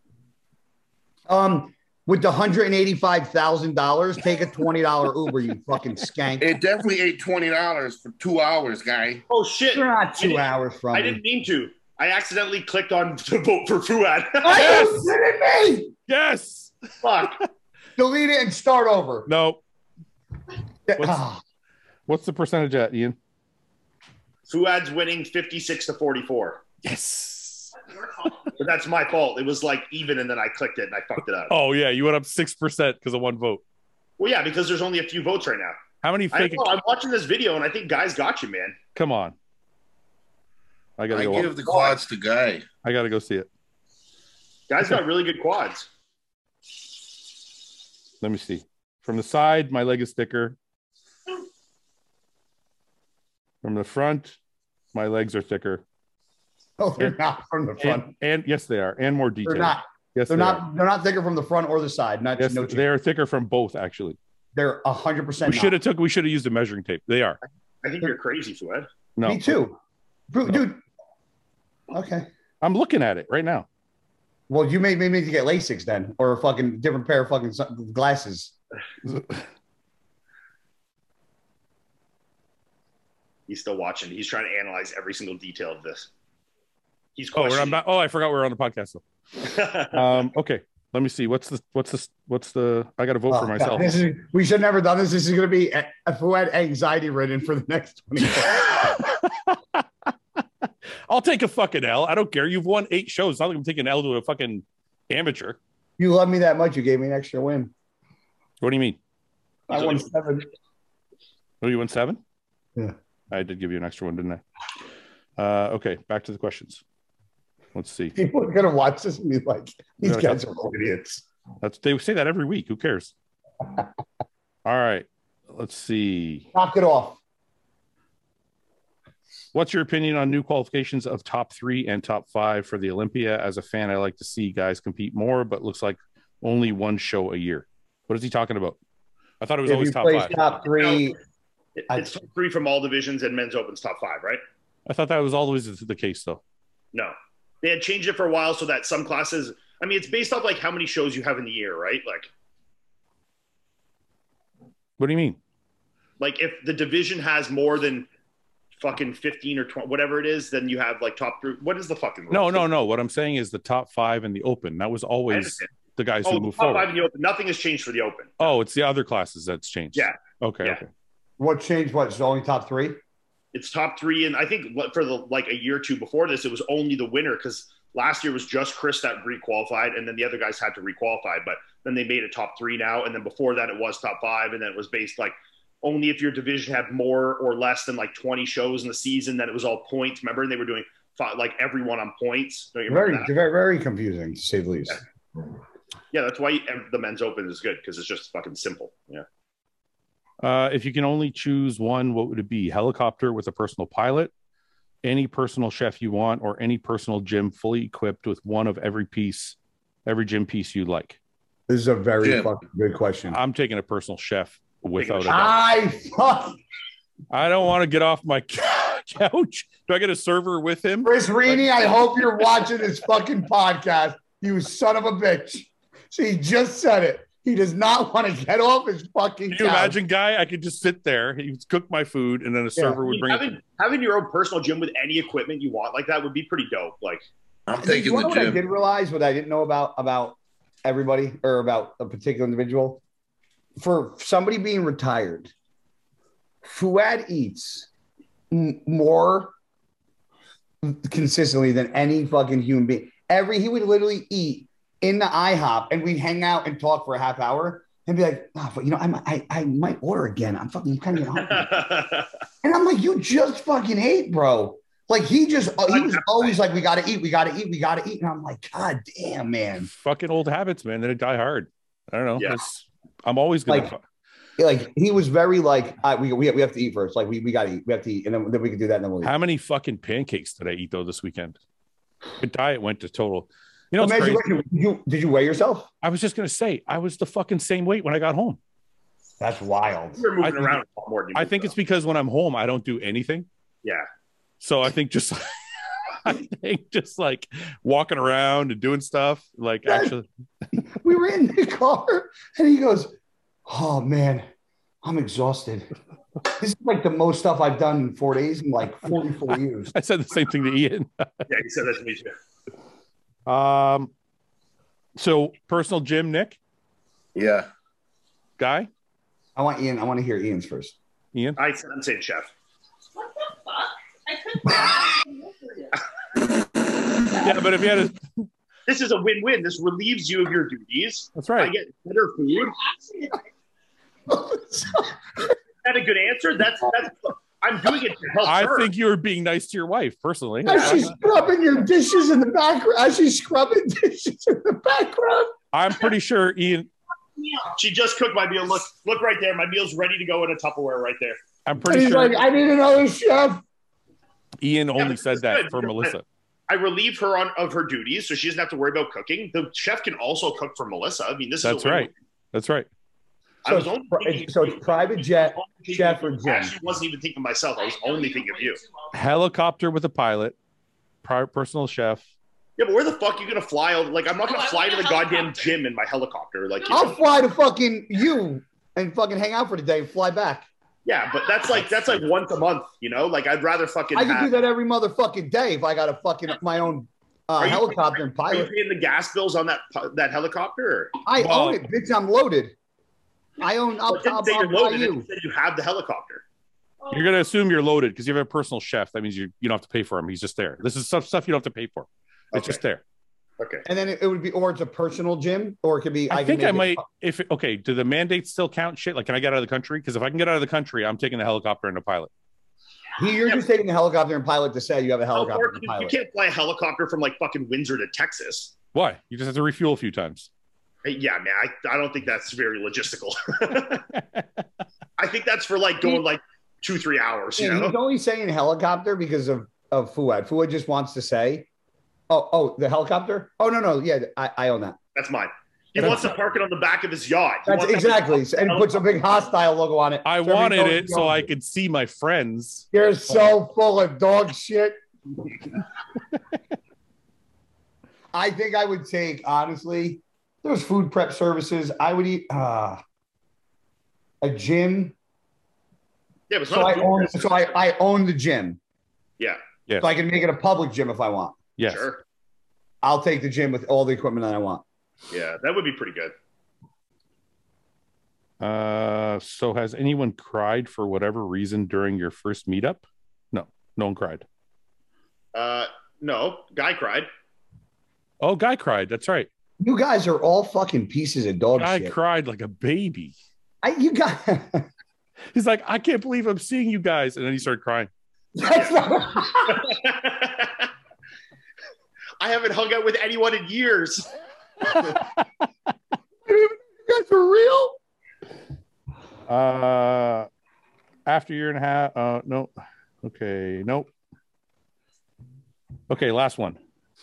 Um, with the hundred and eighty-five thousand dollars, take a twenty dollar Uber. You fucking skank. It definitely ate twenty dollars for two hours, guy. Oh shit! You're not I two didn't- hours from. I me. didn't mean to. I accidentally clicked on to vote for Fuad. Are you kidding me? Yes. Fuck. Delete it and start over. No. What's- Ah, What's the percentage at, Ian? Fuad's winning fifty-six to forty-four. Yes. But that's my fault. It was like even, and then I clicked it and I fucked it up. Oh yeah, you went up six percent because of one vote. Well, yeah, because there's only a few votes right now. How many I fake? know, I'm watching this video and I think guys got you, man. Come on. I gotta I go. give the quads to guy. I gotta go see it. Guys got really good quads. Let me see. From the side, my leg is thicker. From the front, my legs are thicker. no, they're not from the front. And, and yes, they are, and more detailed. They're not. Yes, They're they not. are. They're not thicker from the front or the side. Not. Yes, no, they are thicker from both. Actually, they're a hundred percent. we should have took. We should have used a measuring tape. They are. I think you're crazy, Fuad. No, Me too, Bro, dude. Okay. I'm looking at it right now. Well, you may, may need to get LASIK then, or a fucking different pair of fucking sun- glasses. He's still watching. He's trying to analyze every single detail of this. He's Oh, we're on questioning. back. Oh, I forgot we we're on the podcast. Though. Um, okay, let me see. What's the what's the what's the? I got to vote Oh, for God, myself. this is, we should have never done this. This is going to be a, a Fuad anxiety ridden for the next twenty. I'll take a fucking L. I don't care. You've won eight shows. It's not like I'm taking an L to a fucking amateur. You love me that much. You gave me an extra win. What do you mean? I won seven. Oh, you won seven? Yeah. I did give you an extra one, didn't I? Uh, okay, back to the questions. Let's see. People are going to watch this and be like, these Yeah, guys are idiots. That's they say that every week. Who cares? All right. Let's see. Knock it off. What's your opinion on new qualifications of top three and top five for the Olympia? As a fan, I like to see guys compete more, but looks like only one show a year. What is he talking about? I thought it was If always you top place five. top three, It- It's top three from all divisions and men's open's top five, right? I thought that was always the case, though. No. They had changed it for a while so that some classes, I mean, it's based off like how many shows you have in the year, right? Like, What do you mean? like if the division has more than fucking fifteen or twenty, whatever it is, then you have like top three. What is the fucking No, rules? no, no. What I'm saying is the top five in the open. That was I always understand. the guys Oh, who the move top forward. five in the open. Nothing has changed for the open. Oh, it's the other classes that's changed. Yeah. Okay. Yeah. Okay. what changed? What? It's only top three? It's top three, and I think what- for the like a year or two before this, it was only the winner because last year was just Chris that re-qualified, and then the other guys had to re-qualify. But then they made it top three now, and then before that it was top five, and then it was based like only if your division had more or less than like twenty shows in the season. Then it was all points. Remember, and they were doing five, like everyone on points. Don't you Very, remember that? very, very confusing to say the least. Yeah, that's why the men's open is good because it's just fucking simple. Yeah. Uh, if you can only choose one, what would it be? Helicopter with a personal pilot, any personal chef you want, or any personal gym fully equipped with one of every piece, every gym piece you like? This is a very Gym. fucking good question. I'm taking a personal chef without a doubt. I fuck I don't want to get off my couch. Do I get a server with him? Chris Rini, I hope you're watching this fucking podcast. You son of a bitch. See, he just said it. He does not want to get off his fucking Can you couch. imagine, guy? I could just sit there. He would cook my food, and then a server Yeah. would bring having, it. having your own personal gym with any equipment you want like that would be pretty dope. Like, I'm You taking know the what I gym. did realize, what I didn't know about about everybody or about a particular individual? For somebody being retired, Fouad eats m- more consistently than any fucking human being. Every he would literally eat in the IHOP, and we'd hang out and talk for a half hour, and be like, "Oh, but you know, I might, I, I might order again. I'm fucking kind of hungry." And I'm like, "You just fucking ate, bro." Like he just, he was always like, "We gotta eat, we gotta eat, we gotta eat," and I'm like, "God damn, man!" Fucking old habits, man. They die hard. I don't know. Yeah. It's- I'm always gonna. Like, like he was very like, I, we, we we have to eat first. Like we, we gotta eat, we have to eat, and then, then we can do that, and then we'll eat. How many fucking pancakes did I eat though this weekend? My diet went to total. You know, Let it's me ask you crazy. a question. Did you did you weigh yourself? I was just gonna say I was the fucking same weight when I got home. That's wild. You're moving I- around a lot more than you I move, think it's though. because when I'm home, I don't do anything. Yeah. So I think just, I think just like walking around and doing stuff, like Yeah. actually, We were in the car, and he goes, "Oh man, I'm exhausted. This is like the most stuff I've done in four days in like forty-four years." I said the same thing to Ian. Yeah, you said that to me too. Um, so personal gym, Nick, Yeah. guy, I want Ian. I want to hear Ian's first. Ian. I, I'm saying chef. What the fuck? I couldn't. Yeah, but if you had a, This is a win-win. This relieves you of your duties. that's I right. get better food. Is that a good answer? That's that's. I'm doing it to help I her. think you were being nice to your wife personally. As she's scrubbing your dishes in the background, as she's scrubbing dishes in the background. I'm pretty sure Ian. She just cooked my meal. Look, look right there. My meal's ready to go in a Tupperware right there. I'm And pretty he's sure like, "I need another chef." Ian Yeah, only but said it's that good. for Melissa. I relieve her on of her duties, so she doesn't have to worry about cooking. The chef can also cook for Melissa. I mean, this That's is a right. That's right. I So was it's only pri- thinking- so it's private jet, I was only chef, thinking- or gym. I actually wasn't even thinking of myself. I was only thinking of you. Helicopter with a pilot, pri- personal chef. Yeah, but where the fuck are you gonna fly? Out? Like, I'm not gonna Oh, I fly to want the a goddamn helicopter. gym in my helicopter. Like, you I'll know? fly to fucking you and fucking hang out for the day and fly back. yeah, but that's like that's like once a month. You know, like I'd rather fucking. I can have, do that every motherfucking day if I got a fucking my own uh, Are you- helicopter and Are you pilot. paying the gas bills on that that helicopter? Or? I Well- own it, bitch. I'm loaded. I own. I'll, Well, it didn't I'll, say I'll you're buy loaded. It you. said you have the helicopter. You're gonna assume you're loaded because you have a personal chef. That means you you don't have to pay for him. He's just there. This is stuff stuff you don't have to pay for. It's Okay. just there. Okay. And then it, it would be, or it's a personal gym, or it could be. I, can think make I it- might. If okay, do the mandates still count? Shit, like can I get out of the country? Because if I can get out of the country, I'm taking the helicopter and the pilot. He, you're just taking a helicopter and pilot to say you have a How helicopter far- and you, pilot. you can't fly a helicopter from like fucking Windsor to Texas. Why? You just have to refuel a few times. Hey, yeah, man, I, I don't think that's very logistical. I think that's for like going like two, three hours, you Yeah, know? he's only saying helicopter because of of Fuad. Fuad just wants to say, "Oh, oh, the helicopter." Oh no, no, yeah, I, I own that. That's mine. He That's- wants to park it on the back of his yacht. He That's wants to- exactly, and puts a big hostile logo on it. I So everybody wanted knows it you so own I it. could see my friends. You're so full of dog shit. I think I would take, honestly, those food prep services. I would eat uh, a gym. Yeah, but it's So not I a food own. business. So I, I own the gym. Yeah, Yes. So I can make it a public gym if I want. Yes. sure. I'll take the gym with all the equipment that I want. Yeah, that would be pretty good. Uh, so has anyone cried for whatever reason during your first meetup? No, no one cried. Uh, no, guy cried. Oh, guy cried. That's right. You guys are all fucking pieces of dog Guy shit. cried like a baby. I, you got. He's like, I can't believe I'm seeing you guys, and then he started crying. That's not, I haven't hung out with anyone in years. You guys are real? Uh, after a year and a half. Uh, no. Okay. Nope. Okay. Last one.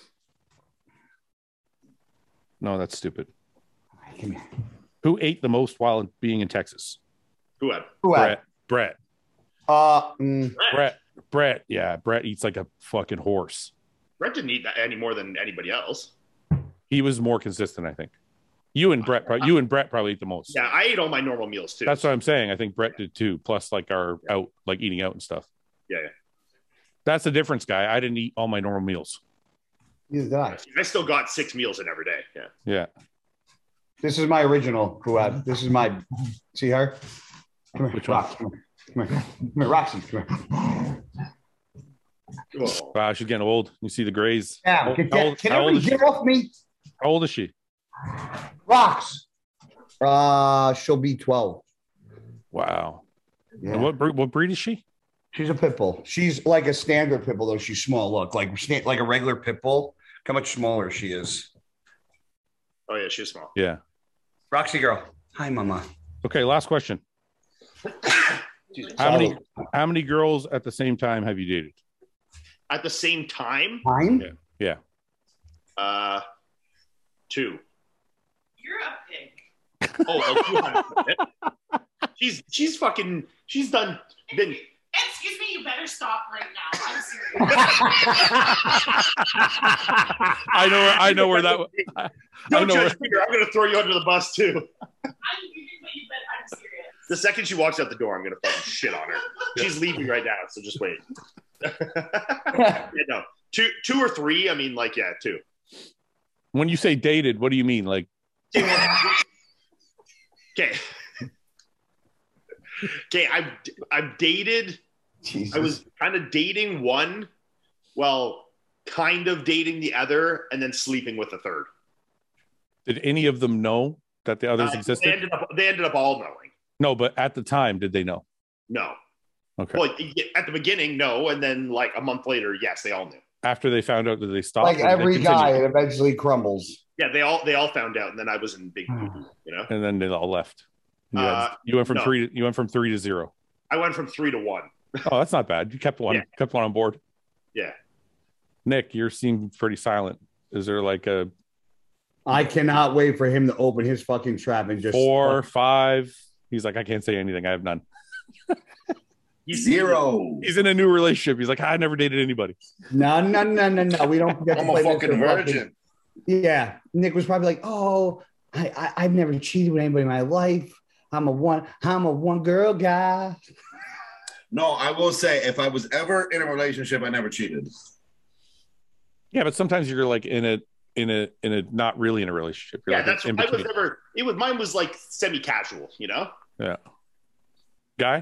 No, that's stupid. Who ate the most while being in Texas? Who had? Who had? Brett. Brett. Uh, mm, Brett. Brett. Yeah. Brett eats like a fucking horse. Brett didn't eat that any more than anybody else. He was more consistent, I think. You and Brett, you and Brett probably eat the most. Yeah, I ate all my normal meals too. That's what I'm saying. I think Brett did too. Plus, like our out, like eating out and stuff. Yeah, yeah. That's the difference, guy. I didn't eat all my normal meals. neither did I. I still got six meals in every day. Yeah. Yeah. This is my original Fuad. This is my. See her? Come here, Which one? Rox, Come here. Come here. Come here, Roxy. Come here. Oh. Wow, she's getting old. You see the grays. Yeah, How, get, how get, old, can how old everybody is she? get off me? How old is she? Rox. Uh, she'll be twelve. Wow. Yeah. And what bre- what breed is she? She's a pit bull. She's like a standard pit bull, though. She's small. Look, like sta- like a regular pit bull. Look how much smaller she is. Oh yeah, she's small. Yeah. Roxy girl. Hi, mama. Okay, last question. How many how many girls at the same time have you dated? At the same time, Time? Yeah. Yeah. uh, two. You're a pig. Oh, oh, two hundred. she's she's fucking she's done been. Excuse me, you better stop right now. I'm serious. I know where I know where that I Don't know where, judge me, or I'm gonna throw you under the bus too. I'm leaving, but you bet I'm serious. The second she walks out the door, I'm gonna fucking shit on her. She's leaving right now, so just wait. Yeah, no, two, two or three. I mean, like, yeah, two. when you say dated, what do you mean? Like Okay. Okay, I've I've dated. Jesus. I was kind of dating one, well, kind of dating the other, and then sleeping with the third. did any of them know that the others Uh, they existed? ended up they ended up all knowing. No, but at the time, did they know? No. Okay. Well, at the beginning, no, and then like a month later, yes, they all knew. After they found out that they stopped, like or did they every continue? guy, it eventually crumbles. Yeah, they all they all found out, and then I was in big boo-boo, you know. and then they all left. You, had- Uh, you went from no. three. To, you went from three to zero. I went from three to one. Oh, that's not bad. You kept one. Yeah. Kept one on board. Yeah. Nick, you seem pretty silent. Is there like a I cannot wait for him to open his fucking trap and just four, five? He's like, I can't say anything. I have none. He's Zero. He's in a new relationship. He's like, I never dated anybody. No, no, no, no, no. We don't forget to I'm a play this fucking for virgin. Yeah, Nick was probably like, "Oh, I, I I've never cheated with anybody in my life. I'm a one I'm a one girl guy." No, I will say, if I was ever in a relationship, I never cheated. Yeah, but sometimes you're like in a in a in a not really in a relationship. You're Yeah, like that's in I was between. never. It was mine was like semi-casual, you know. Yeah. Guy,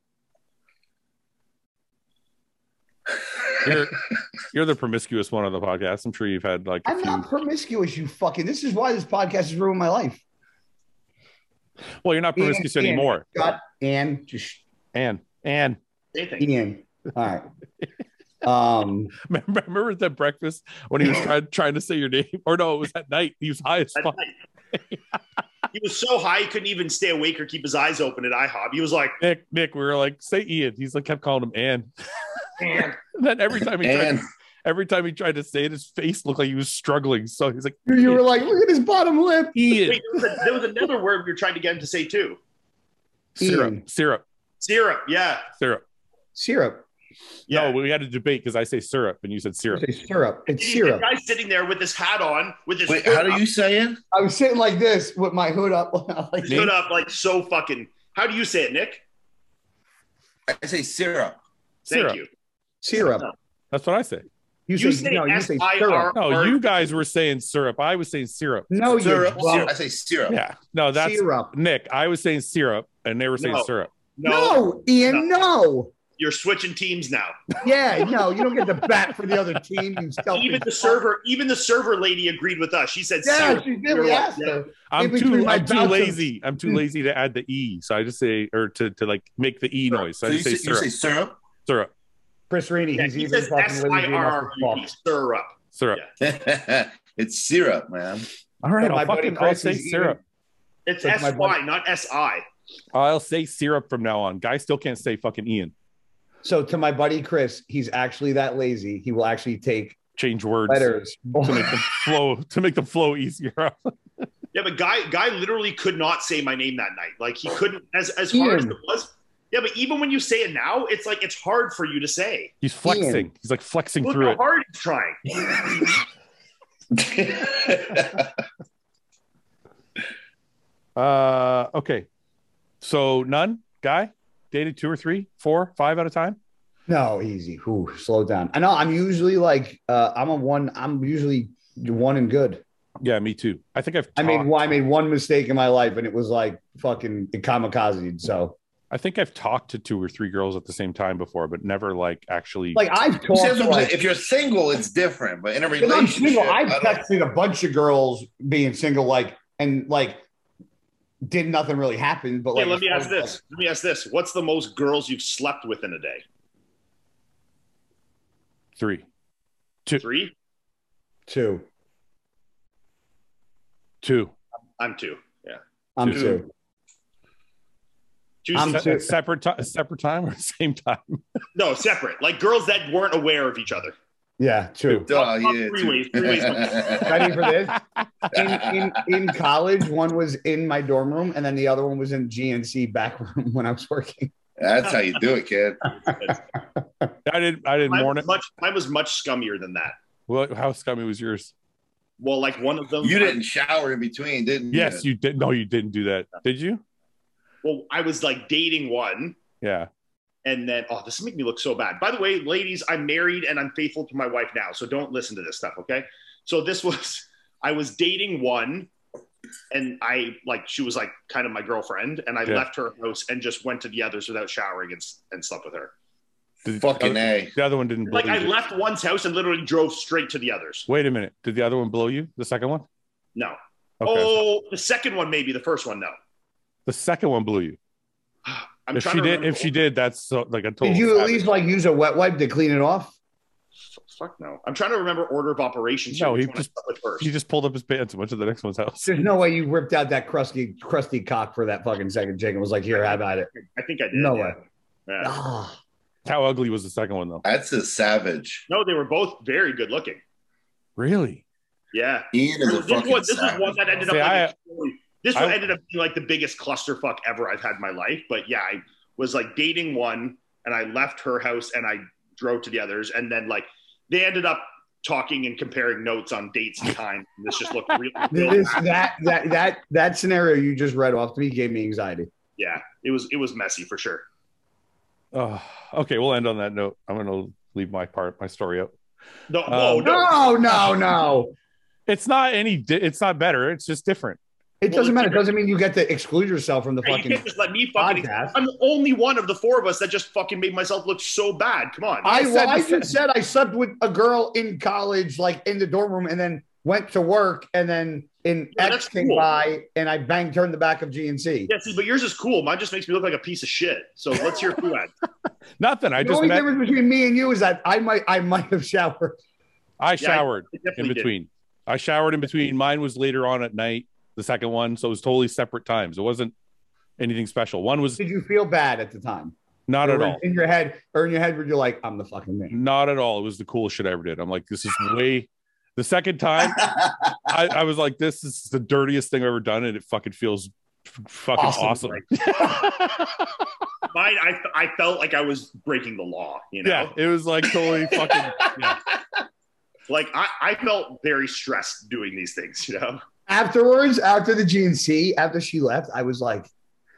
you're you're the promiscuous one on the podcast. I'm sure you've had like a I'm few. not promiscuous, you fucking. This is why this podcast has ruined my life. Well, you're not promiscuous Ian, Ian, anymore. Scott, and just And and Same thing. Ian. All right. Um, remember, remember at that breakfast when he was trying trying to say your name, or no, it was at night. He was high as That fuck. night. He was so high he couldn't even stay awake or keep his eyes open at IHOP. He was like, Nick, Nick, we were like, say Ian. He's like kept calling him Ann. man. And then every time he And tried, every time he tried to say it, his face looked like he was struggling. So he's like, you were like, "Look at his bottom lip." Ian. Wait, there, was a- there was another word we were trying to get him to say too. Syrup, Ian. syrup, Syrup. Yeah. syrup. Syrup. Yeah. No, we had a debate because I say syrup and you said syrup. Say syrup. It's The syrup. guy's sitting there with his hat on, with his wait, hood how do up, you say it? I was sitting like this with my hood up. like, his hood up, like so fucking. How do you say it, Nick? I say syrup. Thank Syrup. you. syrup. That's what I say. You, You say, say no, you say S I R. syrup. No, you guys were saying syrup. I was saying syrup. No, Syrup. you're syrup. I say syrup. Yeah. No, that's syrup. Nick. I was saying syrup and they were saying No. syrup. No, No, Ian, no. you're switching teams now. Yeah, no, you don't get the bat for the other team. You selfish Even the fuck. server, even the server lady agreed with us. She said, Yeah, syrup. she did. You're We like, asked yeah. her. I'm In too between my I'm too bouts of- lazy. I'm too lazy to add the E. So I just say or to, to like make the E noise. So So I you just say say, you say syrup. syrup? Syrup. Chris Rainey, Yeah, he's he even says fucking S lazy I enough R to fuck. U P, syrup. Syrup. Yeah. It's syrup, man. All right, So I'll my buddy fucking I'll Chris say is syrup. It's So S my Y, buddy- not S I. I'll say syrup from now on. Guy still can't say fucking Ian. So to my buddy Chris, he's actually that lazy. He will actually take Change words letters. to make them flow to make them flow easier. Yeah, but guy guy literally could not say my name that night. Like he couldn't as as hard as Ian. it was. Yeah, but even when you say it now, it's like it's hard for you to say. He's flexing. Ian. He's like flexing Look through how it. hard he's trying. Uh, okay. So none, guy, dated two or three, four, five at a time. No, easy. Ooh, slow down. I know I'm usually like uh, I'm a one. I'm usually one and good. Yeah, me too. I think I've. I made talked- well, I made one mistake in my life, and it was like fucking kamikaze. So I think I've talked to two or three girls at the same time before, but never like actually. like I've See, that's talked. what I'm saying. Like, If you're single, it's different. But in a Because I'm relationship, single. I've I don't- texted a bunch of girls being single, like, and like, did nothing really happen. But Hey, like, let me ask this. Let me ask this. What's the most girls you've slept with in a day? three, Three? two. two. I'm two. Yeah. I'm Two. two. Two I'm Se- two. separate time, separate time or same time. No, separate. Like girls that weren't aware of each other. Yeah, two. Duh, Up- up yeah, three too. ways, three ways. Ready for this? In, in in college, one was in my dorm room, and then the other one was in G N C back room when I was working. That's how you do it, kid. I did. I did Mine mourn was it. much. Mine was much scummier than that. What? How scummy was yours? Well, like one of them. You didn't shower in between, didn't you? Yes, you did. No, you didn't do that. Did you? Well, I was like dating one, Yeah. and then oh, this make me look so bad. By the way, ladies, I'm married and I'm faithful to my wife now, so don't listen to this stuff, okay? So this was, I was dating one, and I like she was like kind of my girlfriend, and I Yeah. left her house and just went to the others without showering and and slept with her. Did, Fucking the, A. the other one didn't blow Like I you. left one's house and literally drove straight to the others. Wait a minute. Did the other one blow you? The second one? No. Okay. Oh, the second one maybe. The first one, no. The second one blew you. I'm if trying she to did, remember- if she did, that's so, like a total. Did you at savage. least like use a wet wipe to clean it off? Fuck no. I'm trying to remember order of operations. No, here, he which one I just- slept with first. He just pulled up his pants and went to the next one's house. There's no way you ripped out that crusty, crusty cock for that fucking second chick and was like, "Here, have at it." I think I did. No yeah. way. Yeah. Ah, How ugly was the second one though? That's a savage. No, they were both very good looking. Really? Yeah. Ian is a This fucking one, this is savage. one that ended See, up. I- Like, this one I- ended up being like the biggest clusterfuck ever I've had in my life. But yeah, I was like dating one, and I left her house and I drove to the others, and then like they ended up talking and comparing notes on dates and time. And this just looked really. this, that that that that scenario you just read off to me gave me anxiety. Yeah, it was it was messy for sure. Oh, okay. We'll end on that note. I'm going to leave my part, my story out. No, Um, no, no. No, no, no. It's not any. di- It's not better. It's just different. It Well, doesn't matter. It it's- doesn't mean you get to exclude yourself from the Hey, you fucking. can't just let me fucking. podcast. I'm the only one of the four of us that just fucking made myself look so bad. Come on. I, said well, I the just said I slept with a girl in college, like in the dorm room, and then went to work, and then in Yeah, X that's came cool. by, and I banged her in the back of G N C. Yeah, see, but yours is cool. Mine just makes me look like a piece of shit. So let's hear who had. Nothing. I the just only met. difference between me and you is that I might I might have showered. I Yeah, showered I in definitely did. between. I showered in between. Mine was later on at night. The second one, so it was totally separate times. It wasn't anything special. One was Did you feel bad at the time? not at Or all. In your head, or in your head, where you're like, "I'm the fucking man." Not at all. It was the coolest shit I ever did. I'm like, this is way. The second time, I, I was like, this is the dirtiest thing I've ever done, and it fucking feels f- fucking awesome. Awesome. Mine, I, I felt like I was breaking the law, you know? Yeah, it was like totally fucking. Yeah. Like, I, I felt very stressed doing these things, you know? Afterwards, after the G N C, after she left, I was like,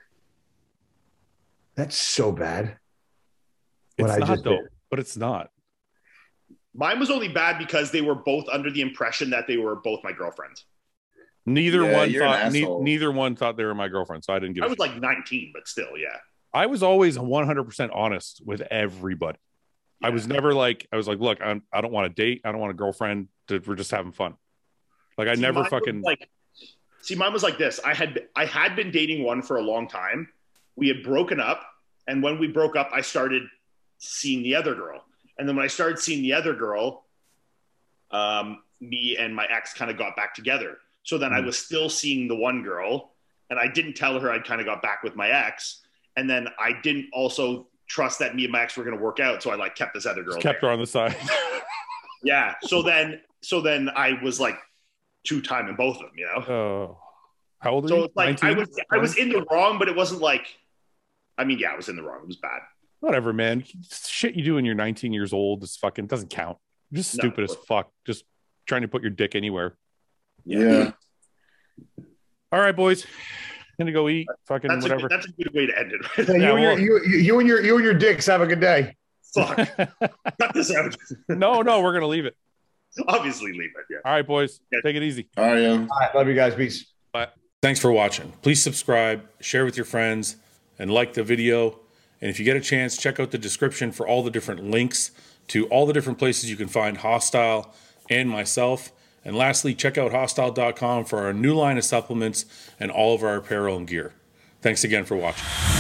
"That's so bad." What It's I not just though, did. but it's not. Mine was only bad because they were both under the impression that they were both my girlfriends. Neither Yeah, one you're an thought. Ne- asshole. neither one thought they were my girlfriend, so I didn't give. I a was shit. like nineteen, but still, yeah. I was always one hundred percent honest with everybody. I was never like, I was like, look, I'm, I don't want to date. I don't want a girlfriend. We're just having fun. Like I See, never mine was fucking. like. See, mine was like this. I had I had been dating one for a long time. We had broken up, and when we broke up, I started seeing the other girl. And then when I started seeing the other girl, um, me and my ex kind of got back together. So then Mm. I was still seeing the one girl, and I didn't tell her I'd kind of got back with my ex. And then I didn't also trust that me and my ex were going to work out. So I like kept this other girl. Just kept there. her on the side. Yeah. So then, so then I was like two time in both of them, you know? Oh, how old are So you? it's like nineteen? I was, I was in the wrong, but it wasn't like, I mean, yeah, I was in the wrong. It was bad. Whatever, man. Shit you do when you're nineteen years old is fucking doesn't count. You're just No, stupid of as course. fuck. Just trying to put your dick anywhere. Yeah. All right, boys. Gonna go eat. Fucking That's a, whatever. good, that's a good way to end it. Right? Yeah, you, Yeah, and your, well- you, you, you and your you and your dicks have a good day. Fuck. Cut this out. no, no, we're gonna leave it. Obviously, leave it. Yeah. All right, boys. Yeah. Take it easy. All right, yo. All right, love you guys. Peace. Thanks for watching. Please subscribe, share with your friends, and like the video. And if you get a chance, check out the description for all the different links to all the different places you can find Hostile and myself. And lastly, check out hostile dot com for our new line of supplements and all of our apparel and gear. Thanks again for watching.